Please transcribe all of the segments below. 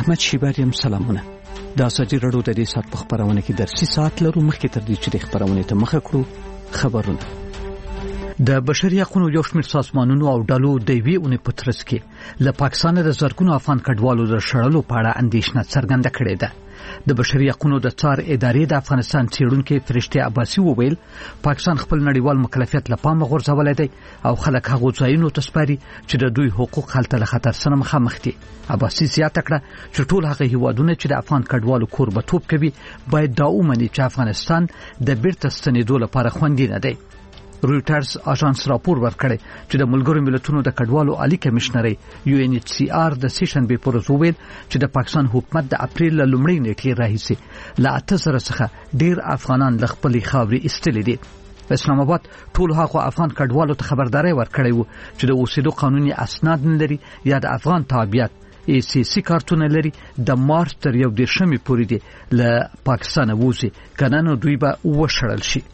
احمد شیبر یم. سلامونه. د ازادي راډیو د دې سات په خبرونه کې درسي سات لرو. مخکې تر دې چې د خبرونه ته مخه کړو خبرونه د بشري حقوقو یو شمېر سازمانونو او ډلو د یوې اونۍ په ترڅ کې له پاکستان د زرګونو افغان کډوالو د شړلو په اړه اندېښنه څرګنده کړې ده. د بشري حقوقو د څار ادارې د افغانستان څېړونکو فرشته عباسي وویل پاکستان خپل نړیوال مکلفیت له پامه غورځولای دی او خلک هغه ځایونو ته سپاري چې د دوی حقوق هلته له خطر سره مخامخ دي. عباسي زیاته کړه چې ټول هغه هیوادونه چې د افغان کډوالو کوربتوب کوي باید دا ومني چې افغانستان د بیرته ستنېدو لپاره خوندي نه دی. رويټرز اژانس راپور ورکړی چې د ملګرو ملتونو د کډوالو عالی کمشنري UNHCR د سیشن به پر وویل چې د پاکستان حکومت د اپریل لومړۍ نیټې راهیسې له 8000 څخه ډیر افغانان له خپلې خاورې ایستلي دي. اسلام آباد ټول هغه افغان کډوالو ته خبرداري ورکړی وو چې د اوسېدو قانوني اسناد نه لري یا د افغان تابعیت ACC کارتونه لري د مارچ تر 11 پورې دي له پاکستان ووزي کنه نو دوی به وشړل شي.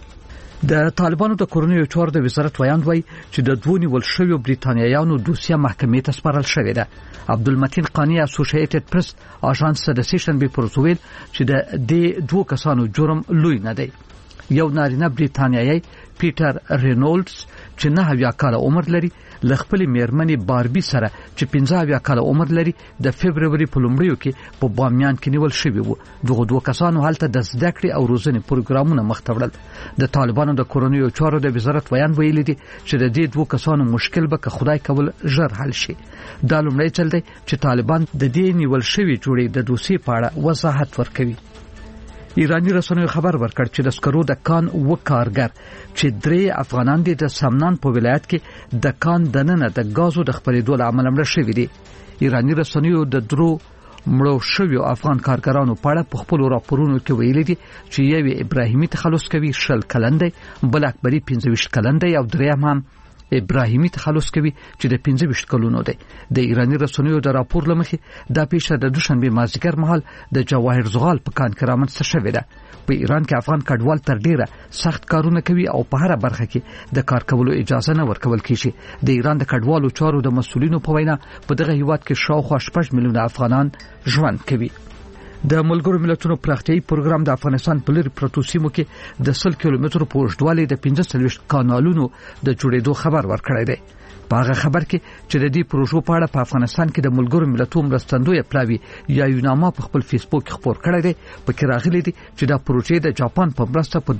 د طالبانو د کورنیو چارو د وزارت ویاند وای چې د دوه نیول شویو بریتانیایانو دوسیه محکمې ته سپارل شوې ده. عبدالمتین قانی اسوسییټډ پریس اژانس د سیشن به پروتویل چې د دې دوه کسانو جرم لوی نه دی. یو نارینه بریتانیایی پیټر رینولډز چې 9 کاله عمر لري له خپل میرمنې باربي سره چې 15 کاله عمر لري د فبرवरी په لومړیو کې په بامیان کې نیول شوی وو. دغه دوه کسانو هلته د زده کړې او روزنې پروګرامونه مخ ته وړل. د طالبانو د کورنیو چارو د وزارت ویان ویلي دي چې د دې دوه کسانو مشکل به که خدای کول ژر حل شي. دا لومړی چل دی چې طالبان د دې نیول شوی جوړې د دوسیې په اړه وضاحت ورکوي. ایرانی رسنیو خبر ورکړ چې د سکرو د کان و کارګر چې 3 افغانان دي د سمنان په ولایت کې د کان دننه د غازو د خپرېدو لامل مړ شوی دي. ایرانی رسنیو د درو مړو شویو افغان کارګرانو په اړه په خپل راپورونو کې ویلي دي چې یو ابراهیمي تخلص کوي 20 کلن دی، بل اکبري 15 کلن دی او دریم هم ابراهیمي تخلص کوي چې د 15 کلونو دی. د ایرانی رسنیو د راپور لمخې دا پیښه د دوشنبه مازدیګر مهال د جواهر زغال په کان کې رامنځته شوې ده. په ایران کې افغان کډوال تر ډیره سخت کارونه کوي او په هر برخه کې د کار کولو اجازه نه ورکول کیږي. د ایران د کډوالو چارو د مسولینو په وینا په دغه هیواد کې شاوخوا 6 میلیونه افغانان ژوند کوي. د ملګرو ملتونو پراختیایي پروګرام د افغانستان په لري پروتو سیمو کې د 100 کیلومترو په اوږدوالي د 45 کانالونو د جوړېدو خبر ورکړی دی. په هغه خبر کې چې د دې پروژو په اړه په افغانستان کې د ملګرو ملتونو مرستندوی پلاوی یا یوناما په خپل فیسبوک خبر کړی دی. په کې راغلي دي چې دا پروژې د جاپان په مرسته په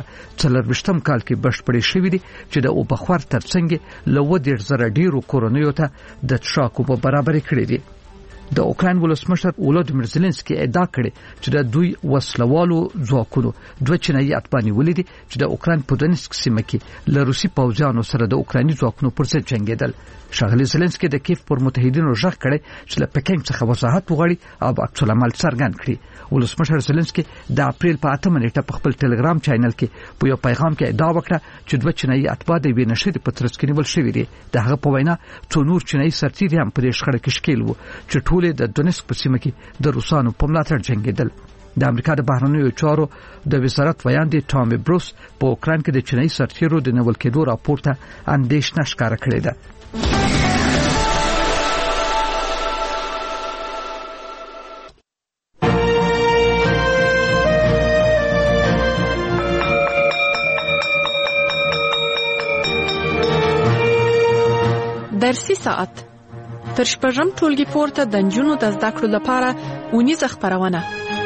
2024 کال کې بشپړې شوې دي چې د اوبخور ترڅنګ له 10,000 ډیرو کورونیو ته د څښاک اوبه برابرې کړې دي. د اوکراین ولسمشر ولودیمیر زيلنسکي ادعا کړې چې د دوی وسلوالو ځواکونو دوه چینایي اتباعي ولیدي چې د اوکراین په دونسک سیمه کې له روسي پوځیانو سره د اوکرایني ځواکونو پر ضد جنگیدل. ښاغلي زيلنسکي د کیف پر متحدینو ژغ کړي چې له پکینګ څخه وضاحت وغواړي او عکس العمل څرګند کړي. ولسمشر زيلنسکي د اپریل په 8 نیټه په خپل ټلګرام چینل کې په یو پیغام کې ادعا وکړه چې دوه چینایي اتباع د وینې شری په ترڅ کې نیول شوی دي. د هغه په وینا څو نور چینایي سرتیري هم په دې شخړه کې شکیل وو چې ټول د دونسک په سیمه کې د روسانو په ملاتړ جنگیدل. د امریکا د بهرنیو چارو د وزارت ویاند ټامي بروس په اوکراین کې د چینایي سرتیرو د نیول کېدو راپورته اندېښنه ښکاره کړې ده. درسي ساعت تر شپږم ټولګي پورته د نجونو د زده کړو لپاره اونیزه خپرونه.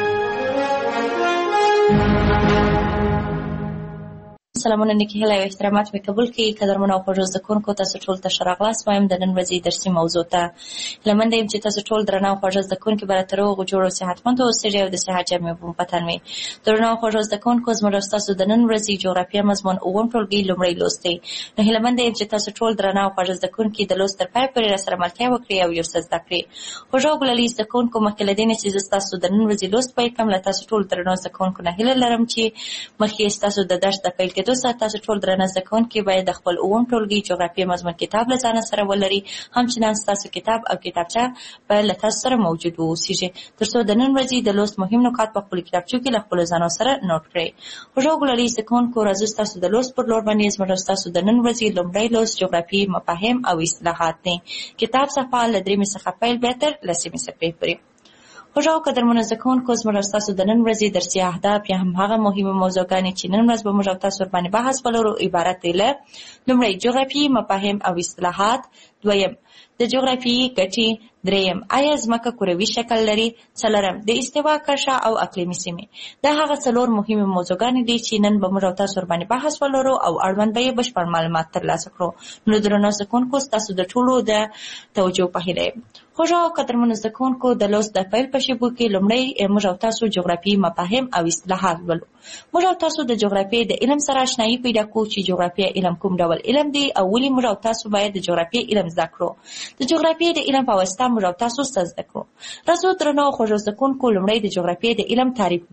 سلامونه نیکی هیله او احترامات مې قبول کړئ. قدرمنو او خوږو زده کوونکو تاسو ټول ته ښه راغلاست وایم د نن ورځې درسي موضوع ته. هیله منده یم چې تاسو ټول درنه او خوږو زده کوونکي به تر روغ جوړ او صحتمند اوسئ او د صحت جامې په پتن وي. درنه او خوږو زده کوونکو زموږ تاسو د نن ورځې جغرافیه مضمون اووم ټولګي لومړی لوست دی. نو هیله منده یم چې تاسو ټول درنه او خوږو زده کوونکي د لوست تر پای پورې راسره ملتیا وکړئ او یو څه زده کړئ. خوږو ګلالي زده کوونکو مخکې له دې نه چې زه تاسو د نن ورځې لوست پیل کړم له تاسو ټول درنه زده کوونکو نه هیله لرم چې مخکې تاسو د درس د پیل کېدو سره تاسو ټول درنه زده کوونکي باید د خپل اووم ټولګي جغرافیه مضمون کتاب له ځانه سره ولري. همچنان ستاسو کتاب او کتابچه باید له تاسو سره موجود واوسیږي تر څو د نن ورځې د لوست مهم نکات په خپل کتابچو کې له خپلو ځانو سره نوٹ کړئ. خوږو ګلالي زده کوونکو راځو ستاسو د لوست پر لور باندې زموږ ستاسو د نن ورځې لومړی لوست جغرافیې مفاهیم او اصطلاحات دی. کتاب صفحه له 3 څخه پیل بیا تر 10 صفحې پورې. خوږو قدرمنو زده کوونکو، زموږ او ستاسو د نن ورځې درسي اهداف یا هم هغه مهمه موضوعګانې چې نن ورځ به موږ او تاسو ورباندې بحث ولرو عبارت دی له: لومړی جغرافیایي مفاهیم او اصطلاحات، دویم د جغرافیایي ګټې، دریم آیا ځمکه کروي شکل لري، څلورم د استوا کرښه او اقلیمي سیمې. دا هغه څلور مهمه موضوعګانې دي چې نن به موږ او تاسو ورباندې بحث ولرو او اړوند به یې بشپړ معلومات ترلاسه کړو. نو درنو زده کوونکو، ستاسو د ټولو د توجه په هیله یم. خوږو قدرمنو زده کوونکو، د لوست د پیل په شیبو کې لومړی موږ او تاسو جغرافیایي مفاهیم او اصطلاحات ولولو. موږ او تاسو د جغرافیې د علم سره آشنایي پیدا کوو چې جغرافیه علم کوم ډول علم دی او ولې موږ او تاسو باید د جغرافیې علم زده کړو. د جغرافیې د علم په واسطه موږ او تاسو زده کړو. راځو درنو خوږو زده کوونکو، لومړی د جغرافیې د علم تعریف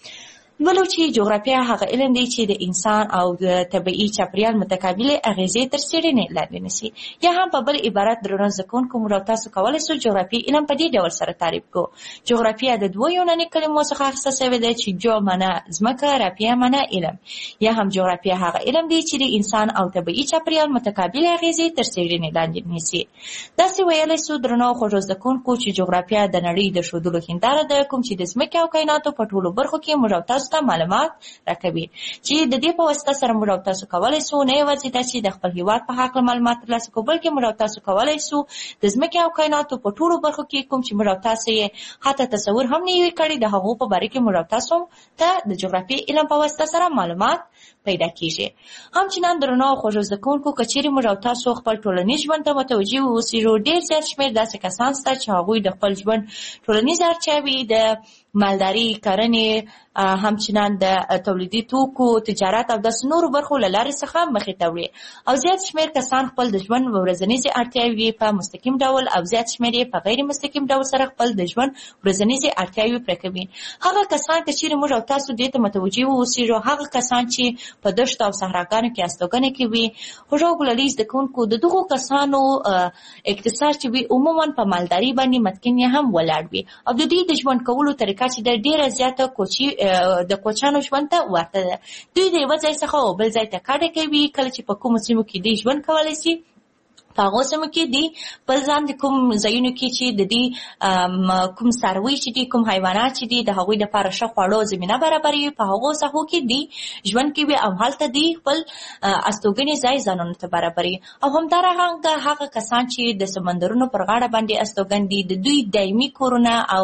ولولو چې جغرافیه هغه علم دی چې د انسان او د طبیعي چاپیریال متقابلې اغیزې تر څېړنې لاندې نیسي. یا هم په بل عبارت درنو زده کوونکو، موږ او تاسو کولی شو جغرافیې علم په دې ډول سره تعریف کړو. جغرافیه د دوو یوناني کلمو څخه اخیسته شوې ده چې جو معنا ځمکه، رافیه معنا علم. یا هم جغرافیه هغه علم دی چې د انسان او طبیعي چاپیریال متقابلې اغیزې تر څېړنې لاندې نیسي. داسې ویلی سو درنو خوږو زده کوونکو چې جغرافیه د نړۍ د ښودلو هنداره ده، کوم چې د ځمکې او کایناتو په ټولو برخو کې موږ او تاسو ته معلومات راکوي، چې د دې په واسطه سره موږ او تاسو کولی سو نه یوازې دا چې د خپل هیواد په هکله معلومات ترلاسه کړو، بلکې موږ او تاسو کولی سو د ځمکې او کایناتو په ټولو برخو کې کوم چې موږ او تاسو یې حتی تصور هم نه وي کړی، د هغو په باره کې موږ او تاسو ته د جغرافیې علم په واسطه سره معلومات پیدا کیږي. همچنان درنو خوږو زده کوونکو، که چیرې موږ او تاسو خپل ټولنیز ژوند ته متوجه واوسو، ډېر زیات شمېر داسې کسان شته چې هغوی د خپل ژوند ټولنیز اړتیاوې د مالداري، کرنې، همچنان د تولیدي توکو، تجارت او داسې نورو برخو له لارې څخه مخې ته وړي، او زیات شمېر کسان خپل د ژوند ورځنیزې اړتیاوې په مستقیم ډول او زیات شمېر یې په غیر مستقیم ډول سره خپل د ژوند ورځنیزې اړتیاوې پوره کوي. هغه کسان که چیرې موږ او تاسو دې ته متوجه واوسو، هغه کسان چې په دښتو او صحراګانو کې استوګنه کوي، خوږو ګلالي زده کوونکو، د دغو کسانو اقتصاد چې وي عموما په مالداري باندې متکن یې هم ولاړ وي، او د دوی د ژوند کولو طریقه چې د ډیره زیاته د کوچانو ژوند ته ورته ده. دوی د یوه ځای څخه او بل ځای ته کډه کوي. کله چې په کومو سیمو کې دوی ژوند کولی شي، په هغو سیمو کې دي بل ځان د کوم ځایونو کې چې د دې کوم څاروي چې دي، کوم حیوانات چې دي، د هغوی دپاره ښه خواړو زمینه برابروي، په هغو ساحو کې دي ژوند کوي او هلته دي خپل استوګنې ځای ځانونو ته برابروي. او همدارنګه هغه کسان چې د سمندرونو پر غاړه باندې استوګن دي، د دوی دایمي کورونه او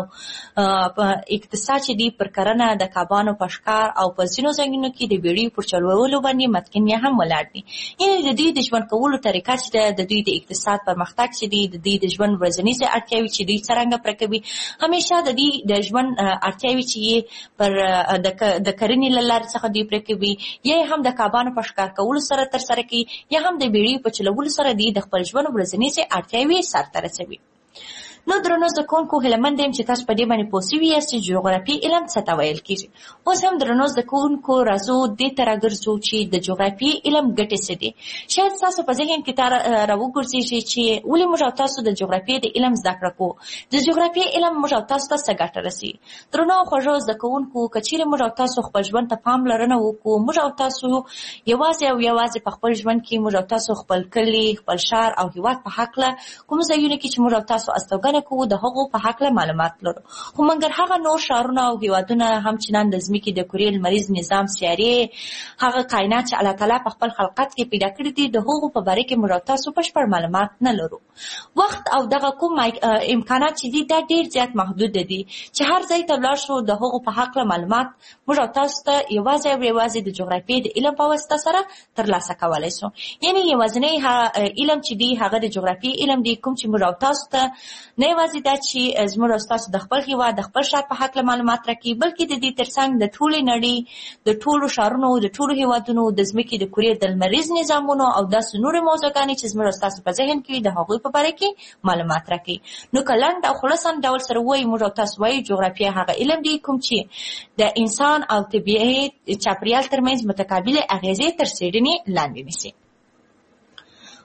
اقتصاد چې دي پر کرنه، د کبانو په ښکار او په ځینو ځایونو کې د بیړیو پر چلولو باندې متکن یې هم ولاړ دي. یعنې د دوی د ژوند کولو طریقه چې ده، د دوی د اقتصاد پرمختګ چې دی، د دوی د ژوند ورځنیزې اړتیاوې چې دوی څرنګه پوره کوي، همیشه د دوی د ژوند اړتیاوې چې یې پر د کرنې له لارې څخه دوی پوره کوي، یا هم د کبانو په ښکار کولو سره ترسره کوي، یا هم د بیړیو په چلولو سره دوی د خپل ژوند ورځنیزې اړتیاوې سرته رسوي. نو درنو زده کوونکو، هیله یم چې تاسو په دې باندې پوه سوي یاست چې جغرافیې علم څه ته ویل کېږي. اوس هم درنو زده کوونکو، راځو دې ته راګرځو چې د جغرافیې علم ګټې څه دي. شاید ستاسو په ذهن کې راوګرځېږي چې ولې موږ او تاسو د جغرافیې د علم زده کړه کوو، د جغرافیې علم موږ او تاسو ته څه ګټه رسي. درنو خوږو زده کوونکو، که چیرې موږ او تاسو خپل ژوند ته پاملرنه وکړو، موږ او تاسو یوازې په خپل ژوند کې موږ او تاسو خپل کلي، خپل ښار او هېواد په هکله کوم ځایونه کې چې موږ او تاسو استوګنه کوو، د هغو په هکله معلومات لرو. خو مګر هغه نور ښارونه او هېوادونه، همچنان د ځمکې د کرې لمریز نظام، سیارې، هغه کائنات چې الله تعالی په خپل خلقت کې پیدا کړي دي، د هغو په باره کې موږ او تاسو بشپړ معلومات نه لرو. وخت او دغه کوم امکانات چې دي دا ډېر زیات محدود دي چې هر ځای ته ولاړ شو د هغو په هکله معلومات موږ او تاسو ته یوازې د جغرافیې د علم په واسطه سره ترلاسه کولی شو. یعنې یوازینی علم چې دی هغه د جغرافیې علم دی، کوم چې موږ او تاسو ته نه یوازې دا چې زموږ او ستاسو د خپل هېواد، د خپل ښار په هکله معلومات راکوي، بلکې د دې ترڅنګ د ټولې نړۍ، د ټولو ښارونو، د ټولو هېوادونو، د ځمکې د کرې د لمریز نظامونو او داسې نورې موضوعګانې چې زموږ او ستاسو په ذهن کې وي، د هغوی په باره کې معلومات راکوي. نو که لنډ او خلاصه ډول سره ووایو، موږ او تاسو وایو جغرافیه هغه علم دی کوم چې د انسان او طبیعي چاپیریال ترمنځ متقابلې اغیزې تر څېړنې لاندې نیسي.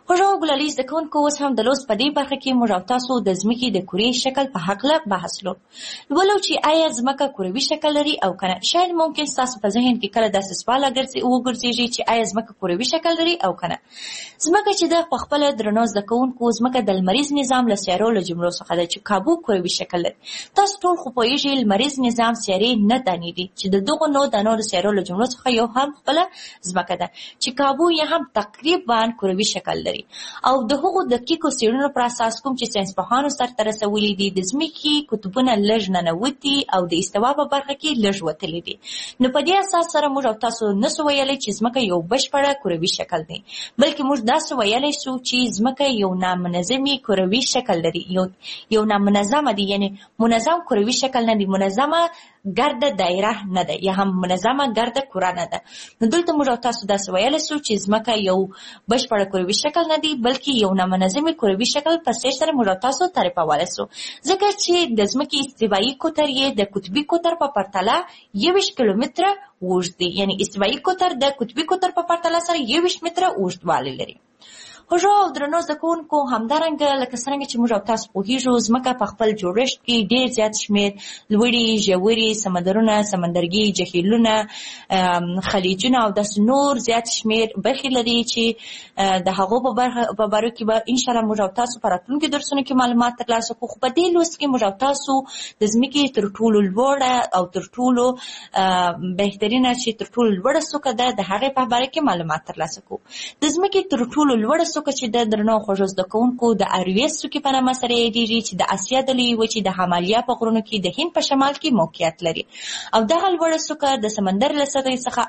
خوږو ګلالي زده کوونکو اوس هم د لوست په دې برخه کې موږ او تاسو د ځمکې د کرې شکل په هکله بحث لولو چې آیا ځمکه کروي شکل لري او کنه. شاید ممکن ستاسو په ذهن کې کله داسې سوال وګرځېږي چې آیا ځمکه کروي شکل لري او کنه. ځمکه چې د خپله درنو زده کوونکو ځمکه د لمریز نظام له سیارو له جملو څخه ده چې کابو کروي شکل لري. تاسو ټول خو پوهېږئ لمریز نظام سیارې نه دانې دي چې د دغو نورو سیارو له جملو څخه یو هم خپله ځمکه ده چې کابو یې هم تقریبا کروي شکل لري. او د هغو دقیقو څېړنو پر اساس کوم چې ساینسپوهانو سرته رسولي دي د ځمکې قطبونه لږ ننوتي او د استوا په برخه کې لږ وتلي دي. نو په دې اساس سره موږ او تاسو نسو ویلی چې ځمکه یو بشپړه کروي شکل دی، بلکې موږ داسې ویلی شو چې ځمکه یو نامنظمي کروي شکل لري، یو نامنظمه دی، یعنی منظم کروي شکل نه دی، منظمه ګرده دایره نه ده یا هم منظمه ګرده کره نه ده. نو دلته موږ او تاسو داسې ویلی شو چې ځمکه یو بشپړه کروي شکل نه دی بلکې یو نامنظمي کروي شکل په څېر سره موږ او تاسو تعریفولی سو، ځکه چې د ځمکې استوایي قطر یې د قطبي قطر په پرتله 21 کیلومتره اوږد دی، یعنی استوایي قطر د قطبي قطر په پرتله سره 21 متره اوږدوالی لري. خوږو او درنو زده کوونکو همدارنګه لکه څرنګه چې موږ او تاسو پوهېږو ځمکه په خپل جوړښت کې ډېر زیات شمېر لوړې، ژورې سمندرونه، سمندرګي، جهیلونه، خلیجونه او داسې نور زیات شمېر برخې لري چې د هغو په باره کې به انشاءالله موږ او تاسو په راتلونکي درسونو کې معلومات ترلاسه کړو. خو په دې لوست کې موږ او تاسو د ځمکې تر ټولو لوړه او تر ټولو بهترینه چې تر ټولو لوړه څوکه ده د هغې په باره کې معلومات ترلاسه کړو. د ځمکې تر ټولو لوړه څوکه چې د درنو خوږو زده کوونکو د ارویس څوکې په نامه سره یادېږي چې د اسیا د لویې وچې د همالیا په غرونو کې د هند په شمال کې موقعیت لري، او دغه لوړه څوکه د سمندر له سطحې څخه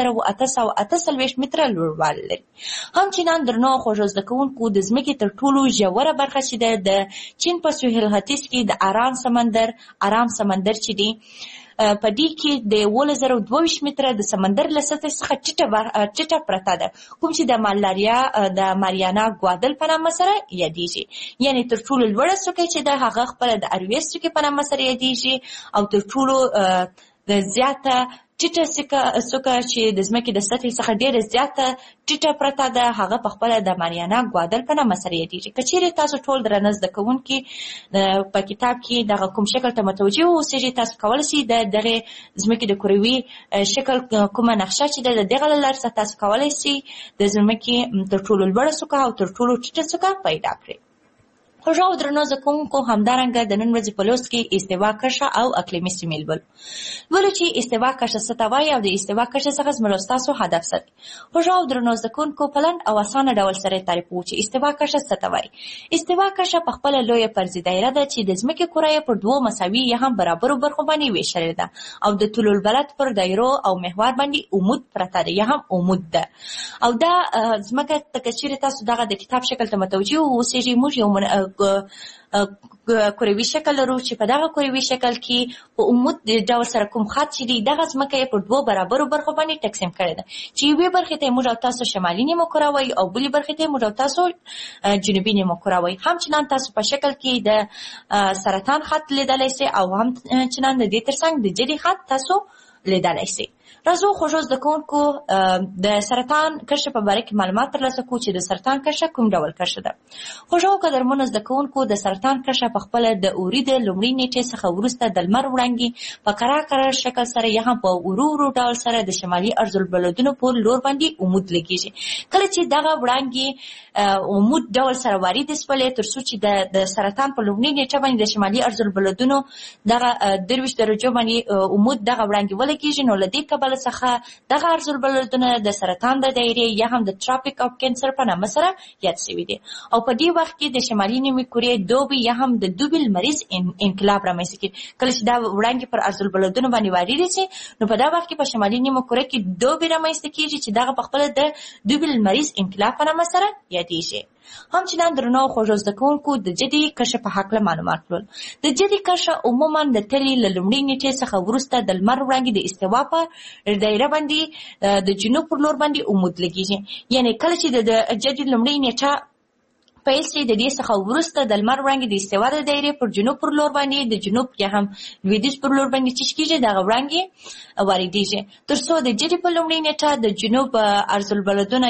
8848 متره لوړوالی لري. همچنان درنو خوږو زده کوونکو د ځمکې تر ټولو ژوره برخه چې ده د چین په سویل ختیځ کې د ارام سمندر چې دی په دې کې د 1022 متره د سمندر له سطحې څخه ټیټه پرته ده، کوم چې د ماریانا ګوادل په نامه سره یادېږي. یعنی تر ټولو لوړه څوکه چې ده هغه خپله د ارویس څوکې په نامه سره یادېږي، او تر ټولو زیاته ټیټه څوکه چې د ځمکې د سطحې څخه ډېره زیاته ټیټه پرته ده هغه په خپله د ماریانا ګوادل په نامه سره یادېږي. که چیرې تاسو ټول درنه زده کوونکي په کتاب کې دغه کوم شکل ته متوجه اوسېږئ، تاسو کولی شئ د دغې ځمکې د کروي شکل کومه نقشه چې ده د دغه له لارې څخه تاسو کولی شئ د ځمکې تر ټولو لوړه څوکه او تر ټولو ټیټه څوکه پیدا کړئ. خوږو او درنو زده کوونکو همدارنګه د نن ورځې په لوست کې استوا کرښه او اقلیمي سیمې لولو چې استوا کرښه څه ته وایي او د استوا کرښې څخه زموږ ستاسو هدف څه دی. خوږو او درنو زده کوونکو په لنډ او اسانه ډول سره یې تعریفوو چې استوا کرښه څه ته وایي. استوا کرښه په خپله لویه فرضي دایره ده چې د ځمکې کره یې پر دوو مساوي یا هم برابرو برخو باندې ویشلې ده او د طول البلد پر دایرو او محور باندې عمود پرته ده یا هم عمود ده. او دا ځمکه که چیرې تاسو دغه د کتاب شکل ته متوجه اوسېږئ، موږ یو کروي شکل لرو چې په دغه کروي شکل کې په عمود ډول سره کوم خط چې دی دغه ځمکه یې پر دوو برابرو برخو باندې تقسیم کړې ده چې یوې برخې ته موږ او تاسو شمالي نیمه کره وایي او بلې برخې ته موږ او تاسو جنوبي نیمه کره وایي. همچنان تاسو په شکل کې د سرطان خط لیدلی سئ او همچنان د دې ترڅنګ د جدي خط تاسو لیدلی سئ. راځو خوږو زده کوونکو د سرطان کرښې په باره کې معلومات ترلاسه کړو چې د سرطان کرښه کوم ډول کرښه ده. خوږو قدرمنو زده کوونکو د سرطان کرښه په خپله د اوري د لومړۍ نیټې څخه وروسته د لمر وړانګې په کرار شکل سره یا هم په ورو ډول سره د شمالي ارضالبلدونو په لور باندې عمود لګېږي. کله چې دغه وړانګې عمود ډول سره وارد شولې تر څو چې د سرطان په لومړۍ نیټه باندې د شمالي ارضالبلدونو دغه 23 درجو باندې عمود دغه وړانګې ولګېږي، نو له دې کبله څخه دغه ارضالبلدونه د سرطان د دایرې یا هم د ټراپیک اف کینسر په نامه سره یاد شوي دي. او په دې وخت کې د شمالي نیمې کورې دوبي یا هم د دوبي لمریز انقلاب رامنځته کېږي. کله چې دا وړانګې پر ارضالبلدونو باندې واردې شي نو په دا وخت کې په شمالي نیمه کورې کې دوبي رامنځته کېږي چې دغه په خپله د دوبي لمریز انقلاب په نامه سره یادېږي. همچنان درنو خوږو زده کوونکو د جدي کرښې په هکله معلومات لول. د جدي کرښه عموما د تلې له لومړۍ نیټې څخه وروسته د لمر وړانګې د استوا په دایره باندې د جنوب پر لور باندې عمود لګېږي. یعنې کله چې د جدي لومړۍ نیټه پیل شي. د دې څخه وروسته د لمر وړانګې د استوا د دایرې پر جنوب پر لور باندې د جنوب یا هم لویدیځ پر لور باندې چش کېږي، دغه وړانګې واردېږي تر څو د جدي په لومړۍ نیټه د جنوب عرض البلدونه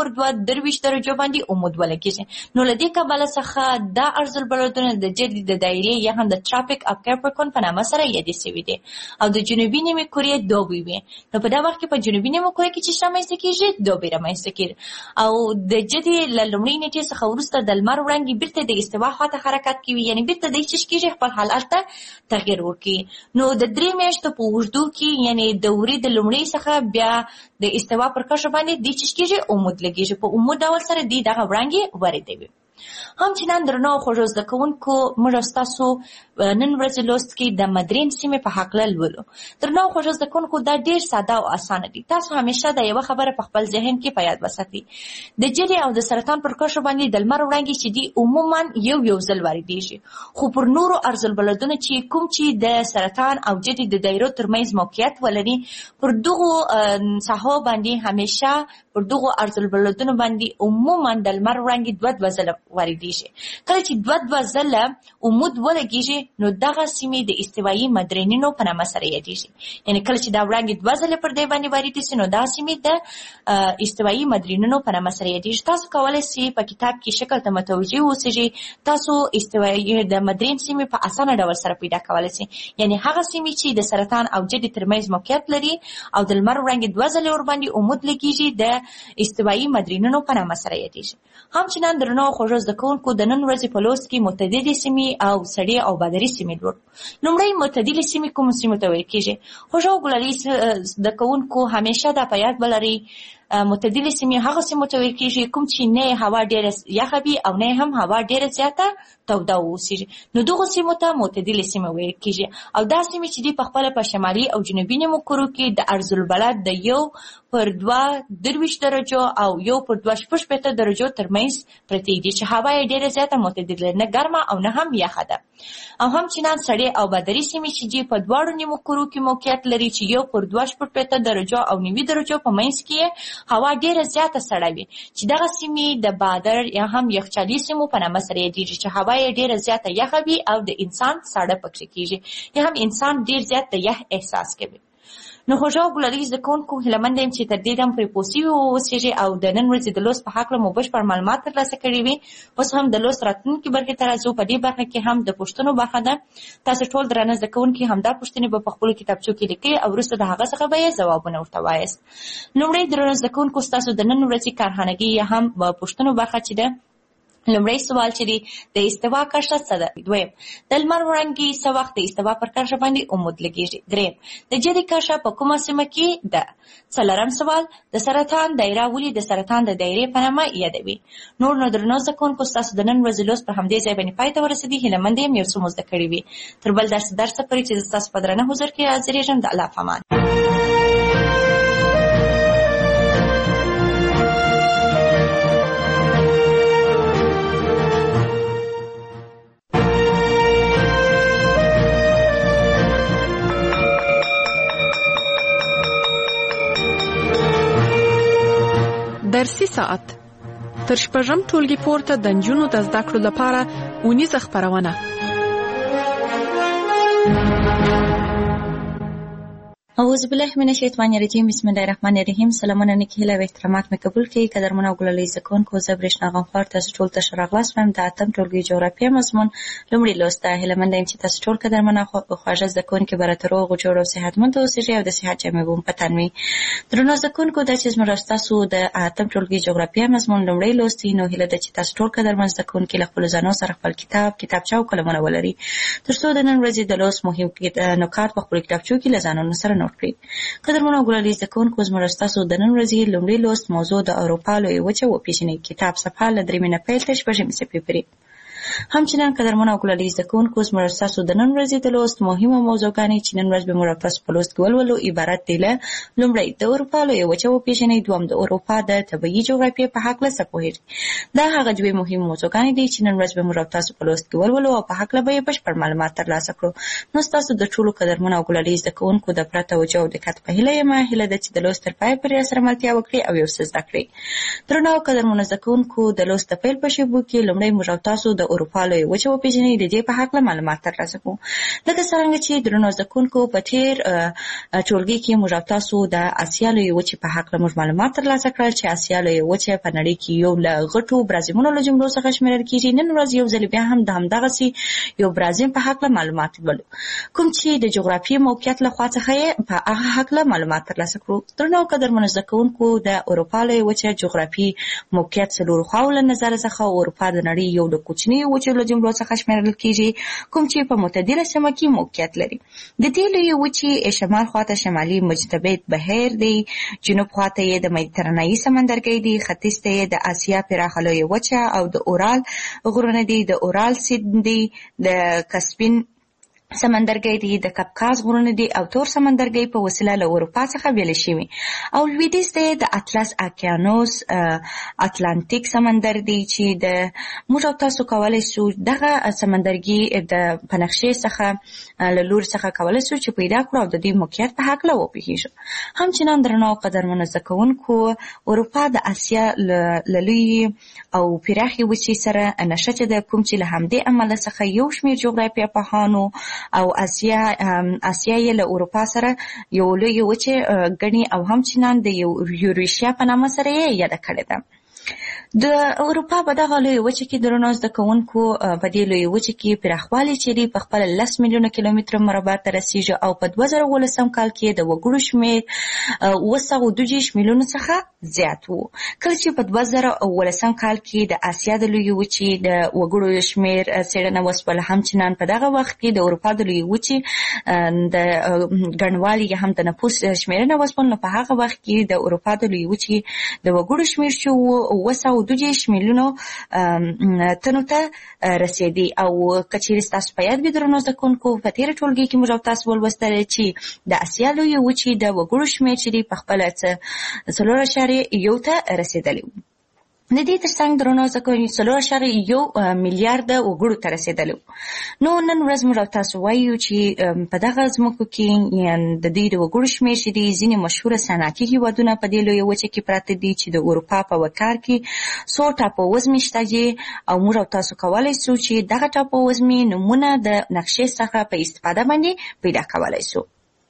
1/2 درجو باندې عمود ولګېږي. نو له دې کبله څخه دا عرض البلدونه د جدي د دایرې یا هم د ټراپیک اف کیپریکون په نامه سره یادې شوي دي او د جنوبي نیمې کورې دوبی وي. نو په دا وخت کې په جنوبي نیمه کورې کې چې رامنځته کېږي دوبی رامنځته کېږي او د جدي له لومړۍ نیټې څخه وروسته د لمر وړانګې بیرته د استوا خواته حرکت کوي، یعنی بیرته د چش کېږي خپل حالت ته تغیر ورکړي. نو د 3 میاشتو په اوږدو کې یعنی د ورې د لومړۍ څخه بیا د استوا پر کرښه باندې د چش کېږي عمود لګېږي، په عمود ډول سره دغه وړانګې واردوي. همچنان درنو خوږو زده کوونکو، موږ ستاسو نن ورځې لوست کې د مدرین سیمې په هکله لولو. درنو خوږو زده کوونکو، دا ډېر ساده او اسانه دي. تاسو همیشه د یوه خبره په خپل ذهن کې په یاد وساتئ. د جدي او د سرطان پر کرښو باندې د لمر وړانګې چې دي عموما یو ځل واردېږي، خو پر نورو عرض البلدونو چې کوم چې د سرطان او جدي د دایرو ترمنځ موقعیت ولري، پر دغو ساحو باندې همیشه پر دغو عرض البلدونو باندې عموما د لمر وړانګې 2 ځله واردېږي. کله چې 2 ځله عمود ولګېږي نو دغه سیمې د استوایي مدرینونو په نامه سره یادېږي. یعنی کله چې دا وړانګې 2 ځله پر دې باندې واردې شي نو دا سیمې د استوایي مدرینونو په نامه سره یادېږي. تاسو کولی شئ په کتاب کې شکل ته متوجه اوسئ. تاسو استوایي د مدرین سیمې په اسانه ډول سره پیدا کولی شئ، یعنی هغه سیمې چې د سرطان او جدي ترمنځ موقعیت لري او د لمر وړانګې 2 ځله ورباندې عمود لګېږي د استوایي مدرینونو په نامه سره یادېږي. همچنان درنو خوږو زده کوونکو، د نن ورځې په لوست کې معتدلې سیمې او سړې او بادري سیمې لولو. لومړی معتدلې سیمې کومو سیمو ته ویل کېږي؟ خوږو ګلالي زده کوونکو همیشه دا په یاد ولرئ، معتدلې سیمې هغه سیمو ته ویل کېږي کوم چې نه هوا ډېره یخه وي او نه هم هوا ډېره زیاته توده واوسېږي، نو دغو سیمو ته معتدلې سیمې ویل کېږي. او دا سیمې چې دي په خپله په شمالي او جنوبي نیمو کورو کې د عرض البلد د 1/2 درجو او 1/2 درجو ترمنځ پرتې دي چې هوا یې ډېره زیاته معتدله، نه ګرمه او نه هم یخه ده. او همچنان سړې او بادري سیمې چې دي په دواړو نیمو کورو کې موقعیت لري چې 1/2 درجو او 9 درجو په منځ کې هوا ډېره زیاته سړه وي، چې دغه سیمې د بادر یا هم یخچالي سیمو په نامه سره یادېږي چې هوا یې ډېره زیاته یخه وي او د انسان ساړه پکې کېږي، یا هم انسان ډېر زیات د یخ احساس کوي. نو خوږو ګلالي زده کوونکو، هیله مند یم چې تر دې دم پرې پوه شوي واوسېږئ او د نن ورځې د لوست په هکله مو بشپړ معلومات ترلاسه کړي وي. اوس هم د لوست راتلونکي برخې ته راځو. په دې برخه کې هم د پوښتنو برخه ده. تاسو ټول درانه زده کوونکي همدا پوښتنې به په خپلو کتابچو کې لیکئ او وروسته د هغه څخه به یې ځوابونه ورته وایاست. لومړی درانه زده کوونکو، ستاسو د نن ورځې کارخانګي یا هم پوښتنو برخه چې ده، لومړی سوال چې دی د استوا کرښه څه ده؟ دویم، د لمر وړانګې څه وخت د استوا پر کرښه باندې عمود لګېږي؟ دریم، د جدي کرښه په کومه سیمه کې ده؟ څلورم سوال، د سرطان دایره ولې د سرطان د دایرې په نامه یادوي؟ نور نو درنو زده کوونکو، ستاسو د نن ورځې لوست پر همدې ځای باندې پای ته ورسېدي. هیله مند یم یو څه مو زده کړي وي. تر بل درس پورې چې زه ستاسو په درانه حضور کې حاضرېږم، د الله په امان. درسي ساعت تر شپږم ټولګي پورته د نجونو د زده کړو لپاره اونیزه خپرونه. اعوذ بالله من الشیطان الرجیم. بسم الله الرحمن الرحیم. سلامونه نیکی هیله او احترامات مې قبول کړئ. قدرمن او ګلالي زده کوونکو، زه برېښنا غمخوار تاسو ټول ته ښه راغلاست وایم. د 8م ټولګي جغرافیه مضمون لومړی لوست ده. هیله منده یم چې تاسو ټول قدرمن او خواږه زده کوونکي به راته روغ جوړ او صحتمند اوسئ او د صحت جامې به مو په تن وي. درنو زده کوونکو، دا چې زموږ ستاسو د 8م ټولګي جغرافیه مضمون لومړی لوست دی، نو هیله ده چې تاسو ټول قدرمن زده کوونکي له خپلو ځانو سره خپل کتابچه او قلمونه ولري، تر څو د نن ورځې د لوست مهم نکات په خپلو کتابچو کې له ځانونو سره نوټ کړئ. قدرمنو او ګلالي زده کوونکو، زموږ ستاسو د نن ورځې لومړی لوست موضوع د اروپا لویه وچه وپېژنئ. کتاب صفحه له 3 نه پیل تر 6 صفحې پورې. همچنان قدرمنو او ګلالي زده کوونکو زموږ ستاسو د نن ورځې د لوست مهمه موضوعګانې چې نن ورځ به موږ تاسو په لوست کې ولولو عبارت دي له لومړی د اروپا لویه وچه وپېژنئ، دوم د اروپا د طبیعي جغرافیې په هکله څه پوهېږئ. دا هغه دوې مهمې موضوعګانې دي چې نن ورځ به موږ تاسو په لوست کې ولولو او په هکله به یې بشپړ معلومات ترلاسه کړو. نو ستاسو د ټولو قدرمنو او ګلالي زده کوونکو د پوره توجه او دقت په هیله یم. هیله ده چې د لوست تر پایه پورې راسره ملتیا وکړئ او یو څه زده کړئ. درنو او قدرمنو زده کوونکو، د لوست د پیل په شیبو کې لومړی موږ تاسو د اروپا لویه وچه وپېژنئ د دې په هکله معلومات ترلاسه کړو. لکه څرنګه چې درنو زده کوونکو په تېر ټولګي کې موږ تاسو د اسیا لویې وچې په هکله موږ معلومات ترلاسه کړل چې اسیا لویه وچه په نړۍ کې یو له غټو برازیمونو له جملو څخه شمیرل کېږي. نن ورځ یو ځل بیا هم د همدغسې یو برازیم په هکله معلومات ولولو، کوم چې د جغرافیې موقعیت له خوا څخه یې په هغه هکله معلومات ترلاسه کړو. درنو قدرمنو زده کوونکو، د اروپا لویه وچه جغرافي موقعیت څلورو خواو له نظره څخه اروپا د نړۍ یو له کوچنیو وچو له جملو څخه شمیرل کېږي، کوم چې په معتدله سیمه کې موقعیت لري. د دې لویې وچې شمال خواته شمالي مجتبط بهیر دی، جنوب خواته یې د مدیترانه‌ایي سمندرګی دی، ختیځ ته یې د اسیا پراخه لویه وچه او د اورال غرونه دي، د اورال سیند دی، د کسپین سمندرګی دی، د کپکاز غرونه دي او تور سمندرګی په وسیله له اروپا څخه بیل شوي، او لویدیځ ته د اطلس اقیانوس اتلانتیک سمندر دی چې د موږ تاسو کولی شو دغه سمندرګي د پنښې څخه له لوري څخه کولی شو چې پیدا کړو او د دې موقعیت په هکله وپوهیږو. همچنان درنو قدرمنو زده کوونکو، اروپا د اسیا له لویې او پراخې وچې سره نښتې ده، کوم چې له همدې امله څخه یو شمېر جغرافیه پوهانو او اسیا یې له اروپا سره یو لویه وچه ګڼي او همچنان د یوریشیا په نامه سره یې یاده کړې ده. د اروپا په دغه لویه وچه کې درنو زده کوونکو، په دې لویه وچه کې پراخوالی چې دی په خپله 10 میلیونه کیلومتره مربع ته رسیږي او په 2018 کال کې د وګړو شمېر 232 میلیونو څخه زیات و. کله چې په 2018 کال کې د اسیا د لویې وچې د وګړو شمېر څېړنه وسوله، همچنان په دغه وخت کې د اروپا د لویې وچې د ګڼوالي یا هم د نفوس شمېرنه وسوله، نو په هغه وخت کې د اروپا د لویې وچې د وګړو شمېر چې 232 میلیونو تنو ته رسېدي. او که چېرې ستاسو په یاد وي درنو زده کوونکو، په تېره ټولګي کې موږ تاسو ولوستل چې د اسیا لویې وچې د وګړو شمېر چې دی په خپله 4.1 ته رسېدلی و. د دې ترڅنګ درنو زده کوونکو 4.1 میلیارده وګړو ته رسېدلی و. نو نن ورځ موږ تاسو وایو چې په دغه ځمکو کې د دې د وګړو شمېر چې دی ځینې مشهوره صنعتي هېوادونه په دې لویه وچه کې پراته دي چې د اروپا په وکار کې څو ټاپووزمې شته دي، او موږ تاسو کولی شو چې دغه ټاپووزمې نومونه د نقشې څخه په استفاده باندې پیدا کولی شو.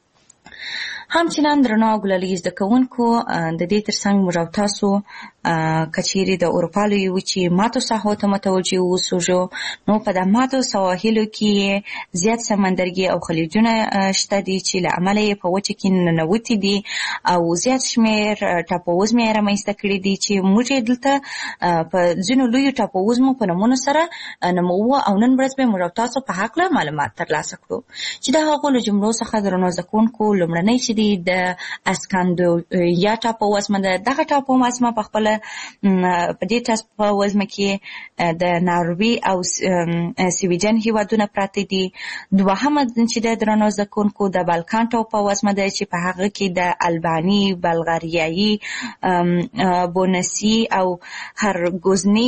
همچنان درنو او ګلالي زده کوونکو، د دې ترڅنګ موږ تاسو که چیرې د اروپا لویې وچې ماتو ساحو ته متوجه اوسو، نو په د ماتو سواحلو کې زیات سمندرګي او خلیجونه شته دي چې له امله یې په وچه کې ننوتي دي او زیات شمېر ټاپووزمې یې رامنځته کړي دي چې موږ یې دلته په ځینو لویو ټاپووزمو په نومونو سره نوموو او نن ورځ به موږ تاسو په هکله معلومات ترلاسه کړو چې د هغو له جملو څخه درنو زده کوونکو لومړنی چې دی د اسکاندریا ټاپووزمه ده. دغه ټاپووزمه په خپله په دې ټاپووزمه کې د ناروې او سویډن هېوادونه پراته دي. دوهمه چې د درنو زده کوونکو د بالکان ټاپووزمه ده چې په هغه کې د الباني، بلغاریایي، بونسي او هرګوزني